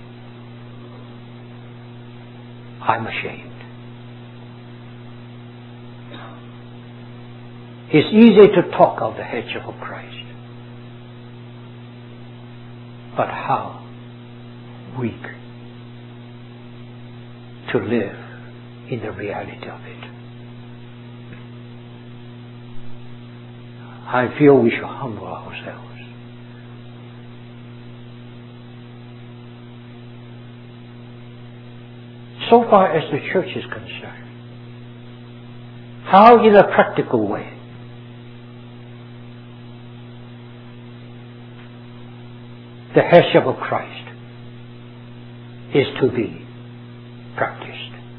I'm ashamed. It's easy to talk of the headship of Christ, but how weak to live in the reality of it. I feel we should humble ourselves. So far as the church is concerned, how in a practical way the headship of Christ is to be practiced.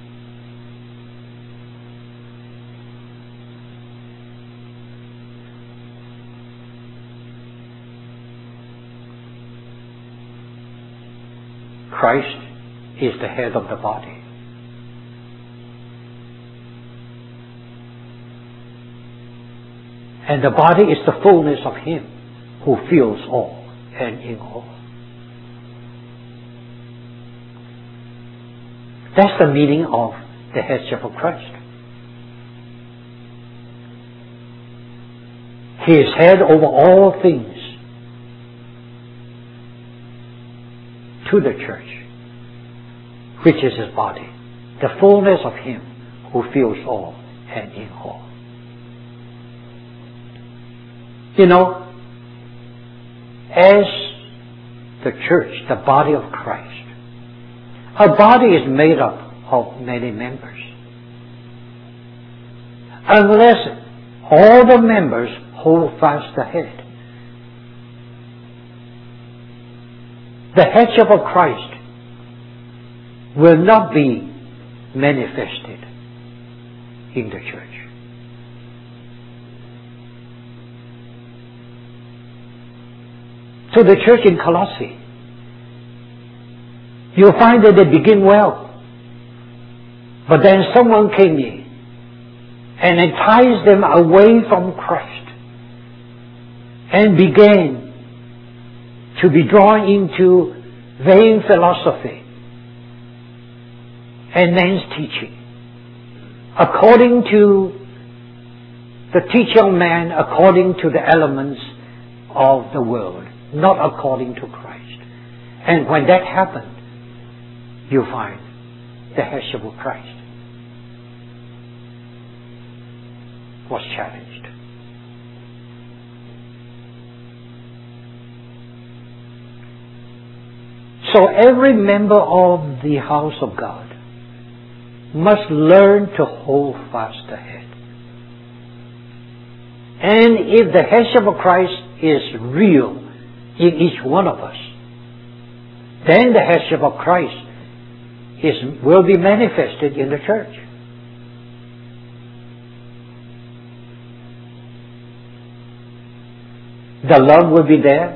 Christ is the head of the body. And the body is the fullness of Him who fills all and in all. That's the meaning of the headship of Christ. He is head over all things to the church, which is His body, the fullness of Him who fills all and in all. You know, as the church, the body of Christ, our body is made up of many members. Unless all the members hold fast the head, the headship of Christ will not be manifested in the church. So the church in Colossae, you'll find that they begin well. But then someone came in and enticed them away from Christ and began to be drawn into vain philosophy and man's teaching, according to the teaching of man, according to the elements of the world, not according to Christ. And when that happened, you find the headship of Christ was challenged. So every member of the house of God must learn to hold fast the head. And if the headship of Christ is real in each one of us, then the headship of Christ is, will be manifested in the church. The love will be there.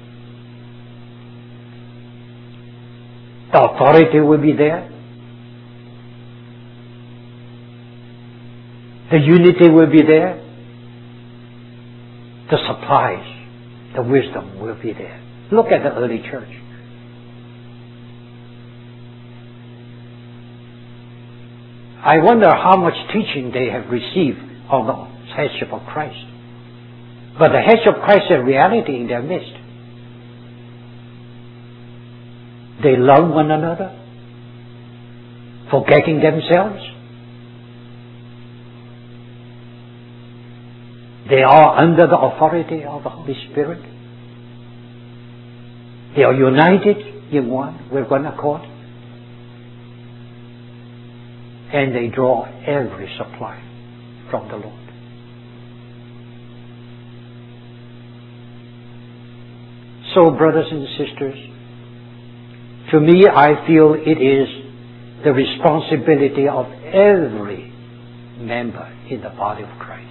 The authority will be there. The unity will be there. The supplies, the wisdom will be there. Look at the early church. I wonder how much teaching they have received on the headship of Christ. But the headship of Christ is a reality in their midst. They love one another, forgetting themselves. They are under the authority of the Holy Spirit. They are united in one, with one accord. And they draw every supply from the Lord. So, brothers and sisters, to me, I feel it is the responsibility of every member in the body of Christ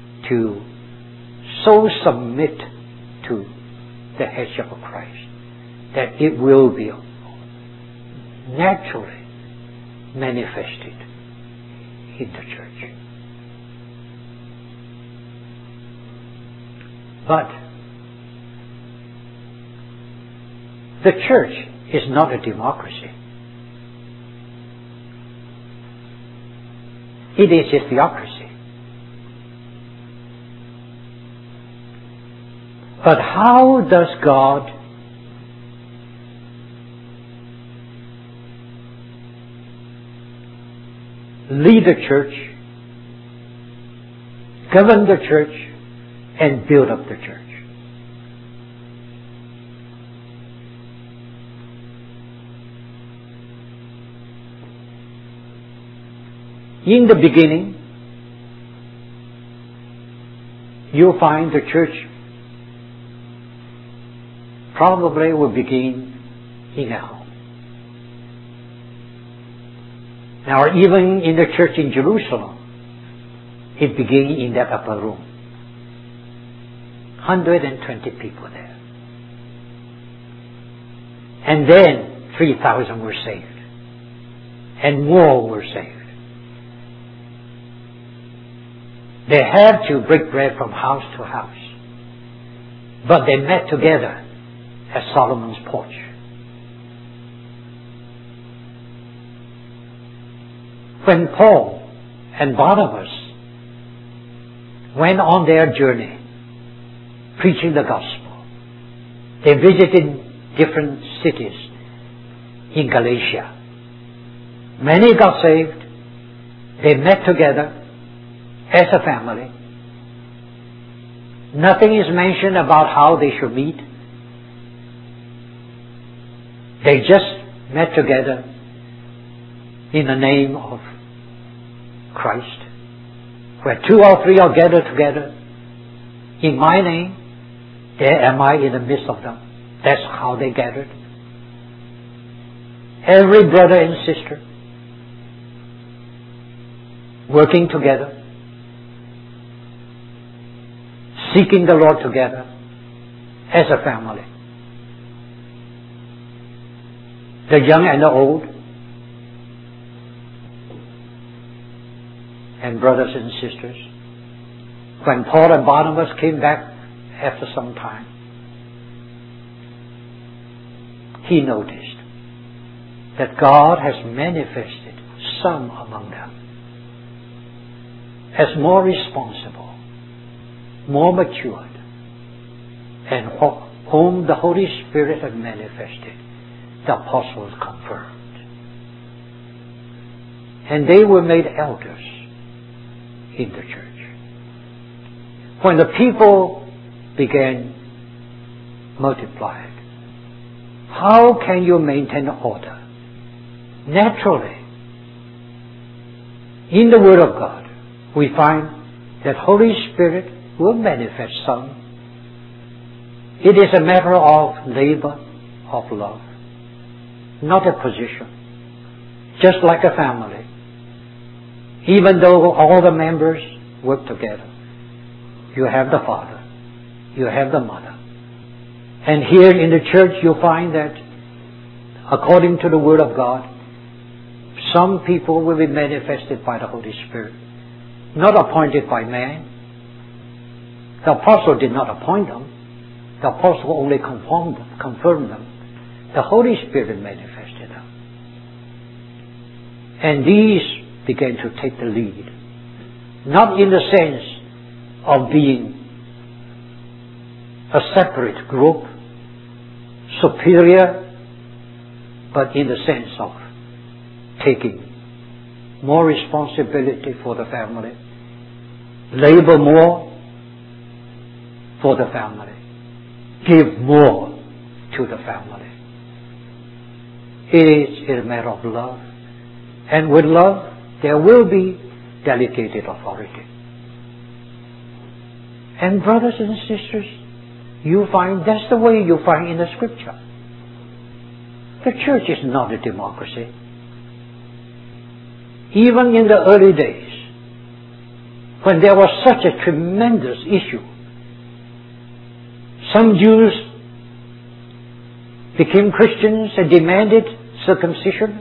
to so submit to the headship of Christ that it will be naturally manifested in the church. But the church is not a democracy. It is a theocracy. But how does God lead the church, govern the church, and build up the church? In the beginning, you'll find the church probably will begin in a home. Now, even in the church in Jerusalem, it began in that upper room. one hundred twenty people there. And then three thousand were saved. And more were saved. They had to break bread from house to house. But they met together at Solomon's porch. When Paul and Barnabas went on their journey preaching the gospel, they visited different cities in Galatia. Many got saved. They met together as a family. Nothing is mentioned about how they should meet. They just met together in the name of Christ. Where two or three are gathered together in my name, there am I in the midst of them. That's how they gathered. Every brother and sister working together, seeking the Lord together as a family. The young and the old, and brothers and sisters. When Paul and Barnabas came back after some time, he noticed that God has manifested some among them as more responsible, more matured, and whom the Holy Spirit had manifested, the apostles confirmed. And they were made elders in the church. When the people began multiplying, how can you maintain order? Naturally, in the Word of God, we find that Holy Spirit will manifest some. It is a matter of labor, of love, not a position. Just like a family. Even though all the members work together, you have the father, you have the mother. And here in the church you find that according to the Word of God, some people will be manifested by the Holy Spirit, not appointed by man. The apostle did not appoint them. The apostle only confirmed them. Confirmed them. The Holy Spirit manifested them. And these began to take the lead. Not in the sense of being a separate group, superior, but in the sense of taking more responsibility for the family, labor more for the family, give more to the family. It is a matter of love. And with love, there will be delegated authority. And brothers and sisters, you find that's the way you find in the Scripture. The church is not a democracy. Even in the early days, when there was such a tremendous issue, some Jews became Christians and demanded circumcision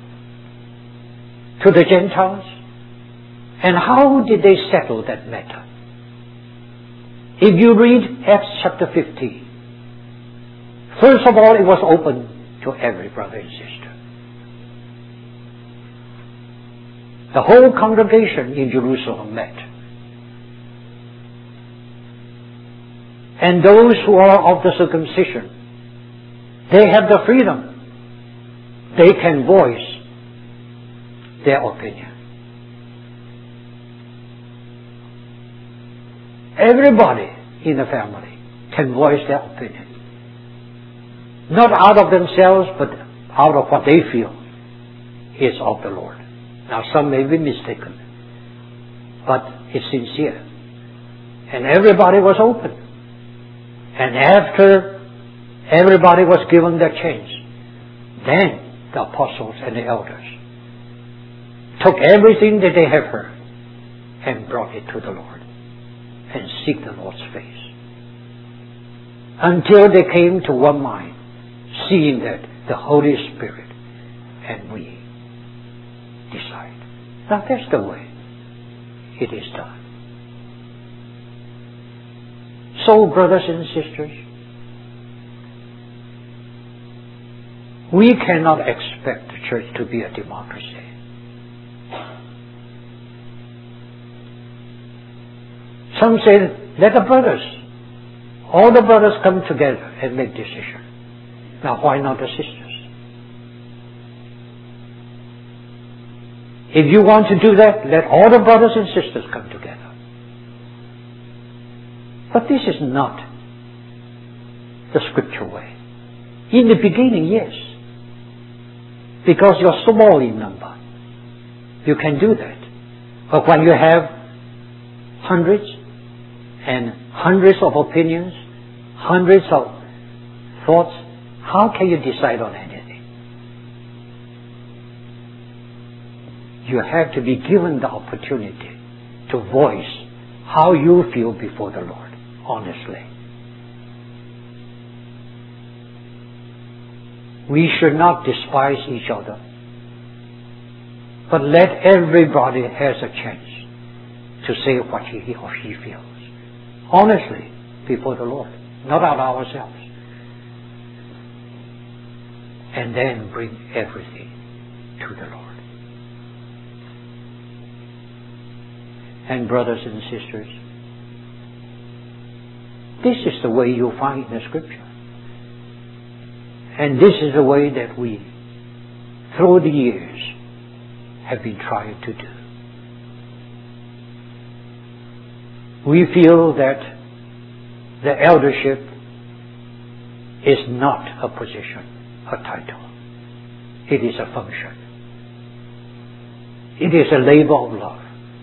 to the Gentiles? And how did they settle that matter? If you read Acts chapter fifteen, first of all, it was open to every brother and sister. The whole congregation in Jerusalem met. And those who are of the circumcision, they have the freedom. They can voice their opinion. Everybody in the family can voice their opinion. Not out of themselves, but out of what they feel is of the Lord. Now some may be mistaken, but it's sincere. And everybody was open. And after everybody was given their chance, then the apostles and the elders took everything that they have heard and brought it to the Lord and seek the Lord's face. Until they came to one mind, seeing that the Holy Spirit and we decide. Now that's the way it is done. So, brothers and sisters, we cannot expect the church to be a democracy. Some say, let the brothers, all the brothers come together and make decision. Now why not the sisters? If you want to do that, let all the brothers and sisters come together. But this is not the scripture way. In the beginning, yes. Because you're small in number. You can do that. But when you have hundreds and hundreds of opinions, hundreds of thoughts, how can you decide on anything? You have to be given the opportunity to voice how you feel before the Lord, honestly. We should not despise each other, but let everybody has a chance to say what he or she feels. Honestly, before the Lord, not out of ourselves. And then bring everything to the Lord. And brothers and sisters, this is the way you'll find in the scripture. And this is the way that we, through the years, have been trying to do. We feel that the eldership is not a position, a title. It is a function. It is a labor of love.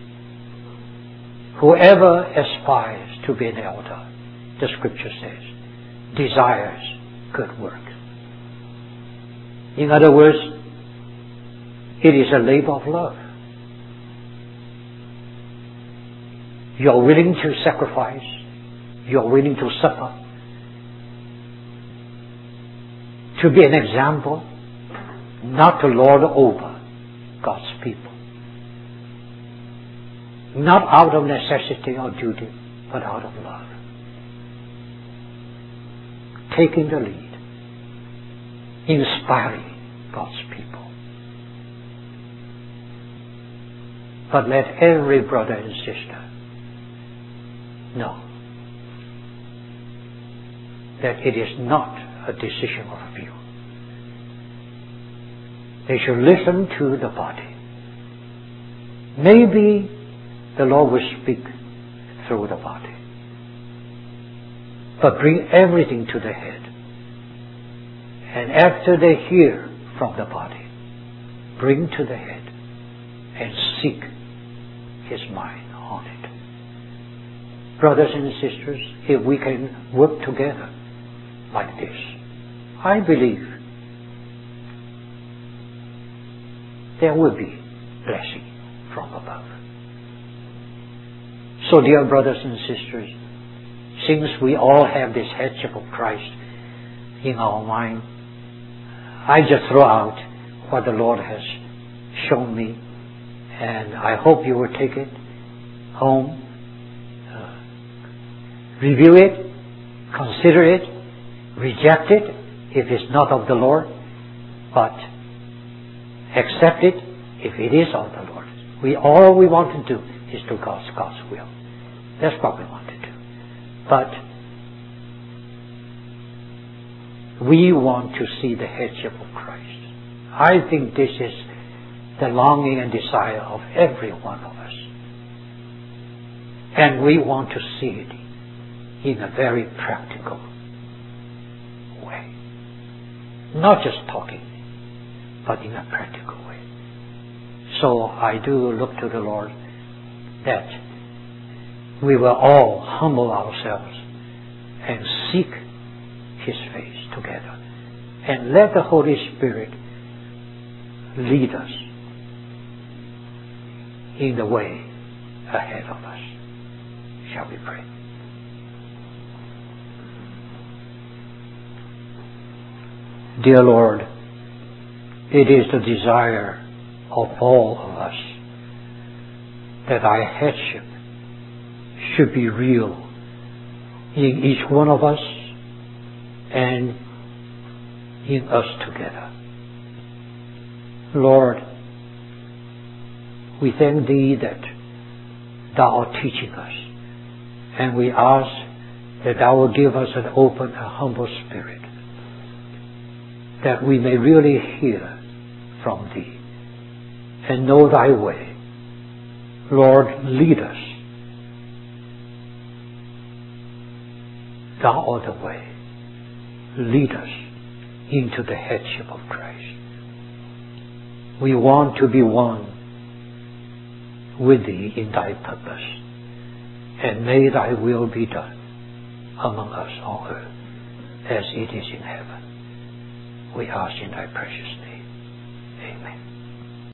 Whoever aspires to be an elder, the scripture says, desires good work. In other words, it is a labor of love. You're willing to sacrifice. You're willing to suffer. To be an example, not to lord over God's people. Not out of necessity or duty, but out of love. Taking the lead. Inspiring God's people. But let every brother and sister know that it is not a decision of few. They should listen to the body. Maybe the Lord will speak through the body. But bring everything to the head. And after they hear from the body, bring to the head and seek His mind on it. Brothers and sisters, if we can work together like this, I believe there will be blessing from above. So, dear brothers and sisters, since we all have this headship of Christ in our mind, I just throw out what the Lord has shown me, and I hope you will take it home, uh, review it, consider it, reject it if it's not of the Lord, but accept it if it is of the Lord. We all we want to do is do God's God's will. That's what we want to do. But we want to see the headship of Christ. I think this is the longing and desire of every one of us. And we want to see it in a very practical way. Not just talking, but in a practical way. So I do look to the Lord that we will all humble ourselves and seek His face together, and let the Holy Spirit lead us in the way ahead of us. Shall we pray? Dear Lord, it is the desire of all of us that our headship should be real in each one of us and in us together. Lord, we thank Thee that Thou art teaching us, and we ask that Thou will give us an open and humble spirit, that we may really hear from Thee and know Thy way. Lord, lead us. Thou art the way. Lead us into the headship of Christ. We want to be one with Thee in Thy purpose, and may Thy will be done among us on earth as it is in heaven. We ask in Thy precious name. Amen.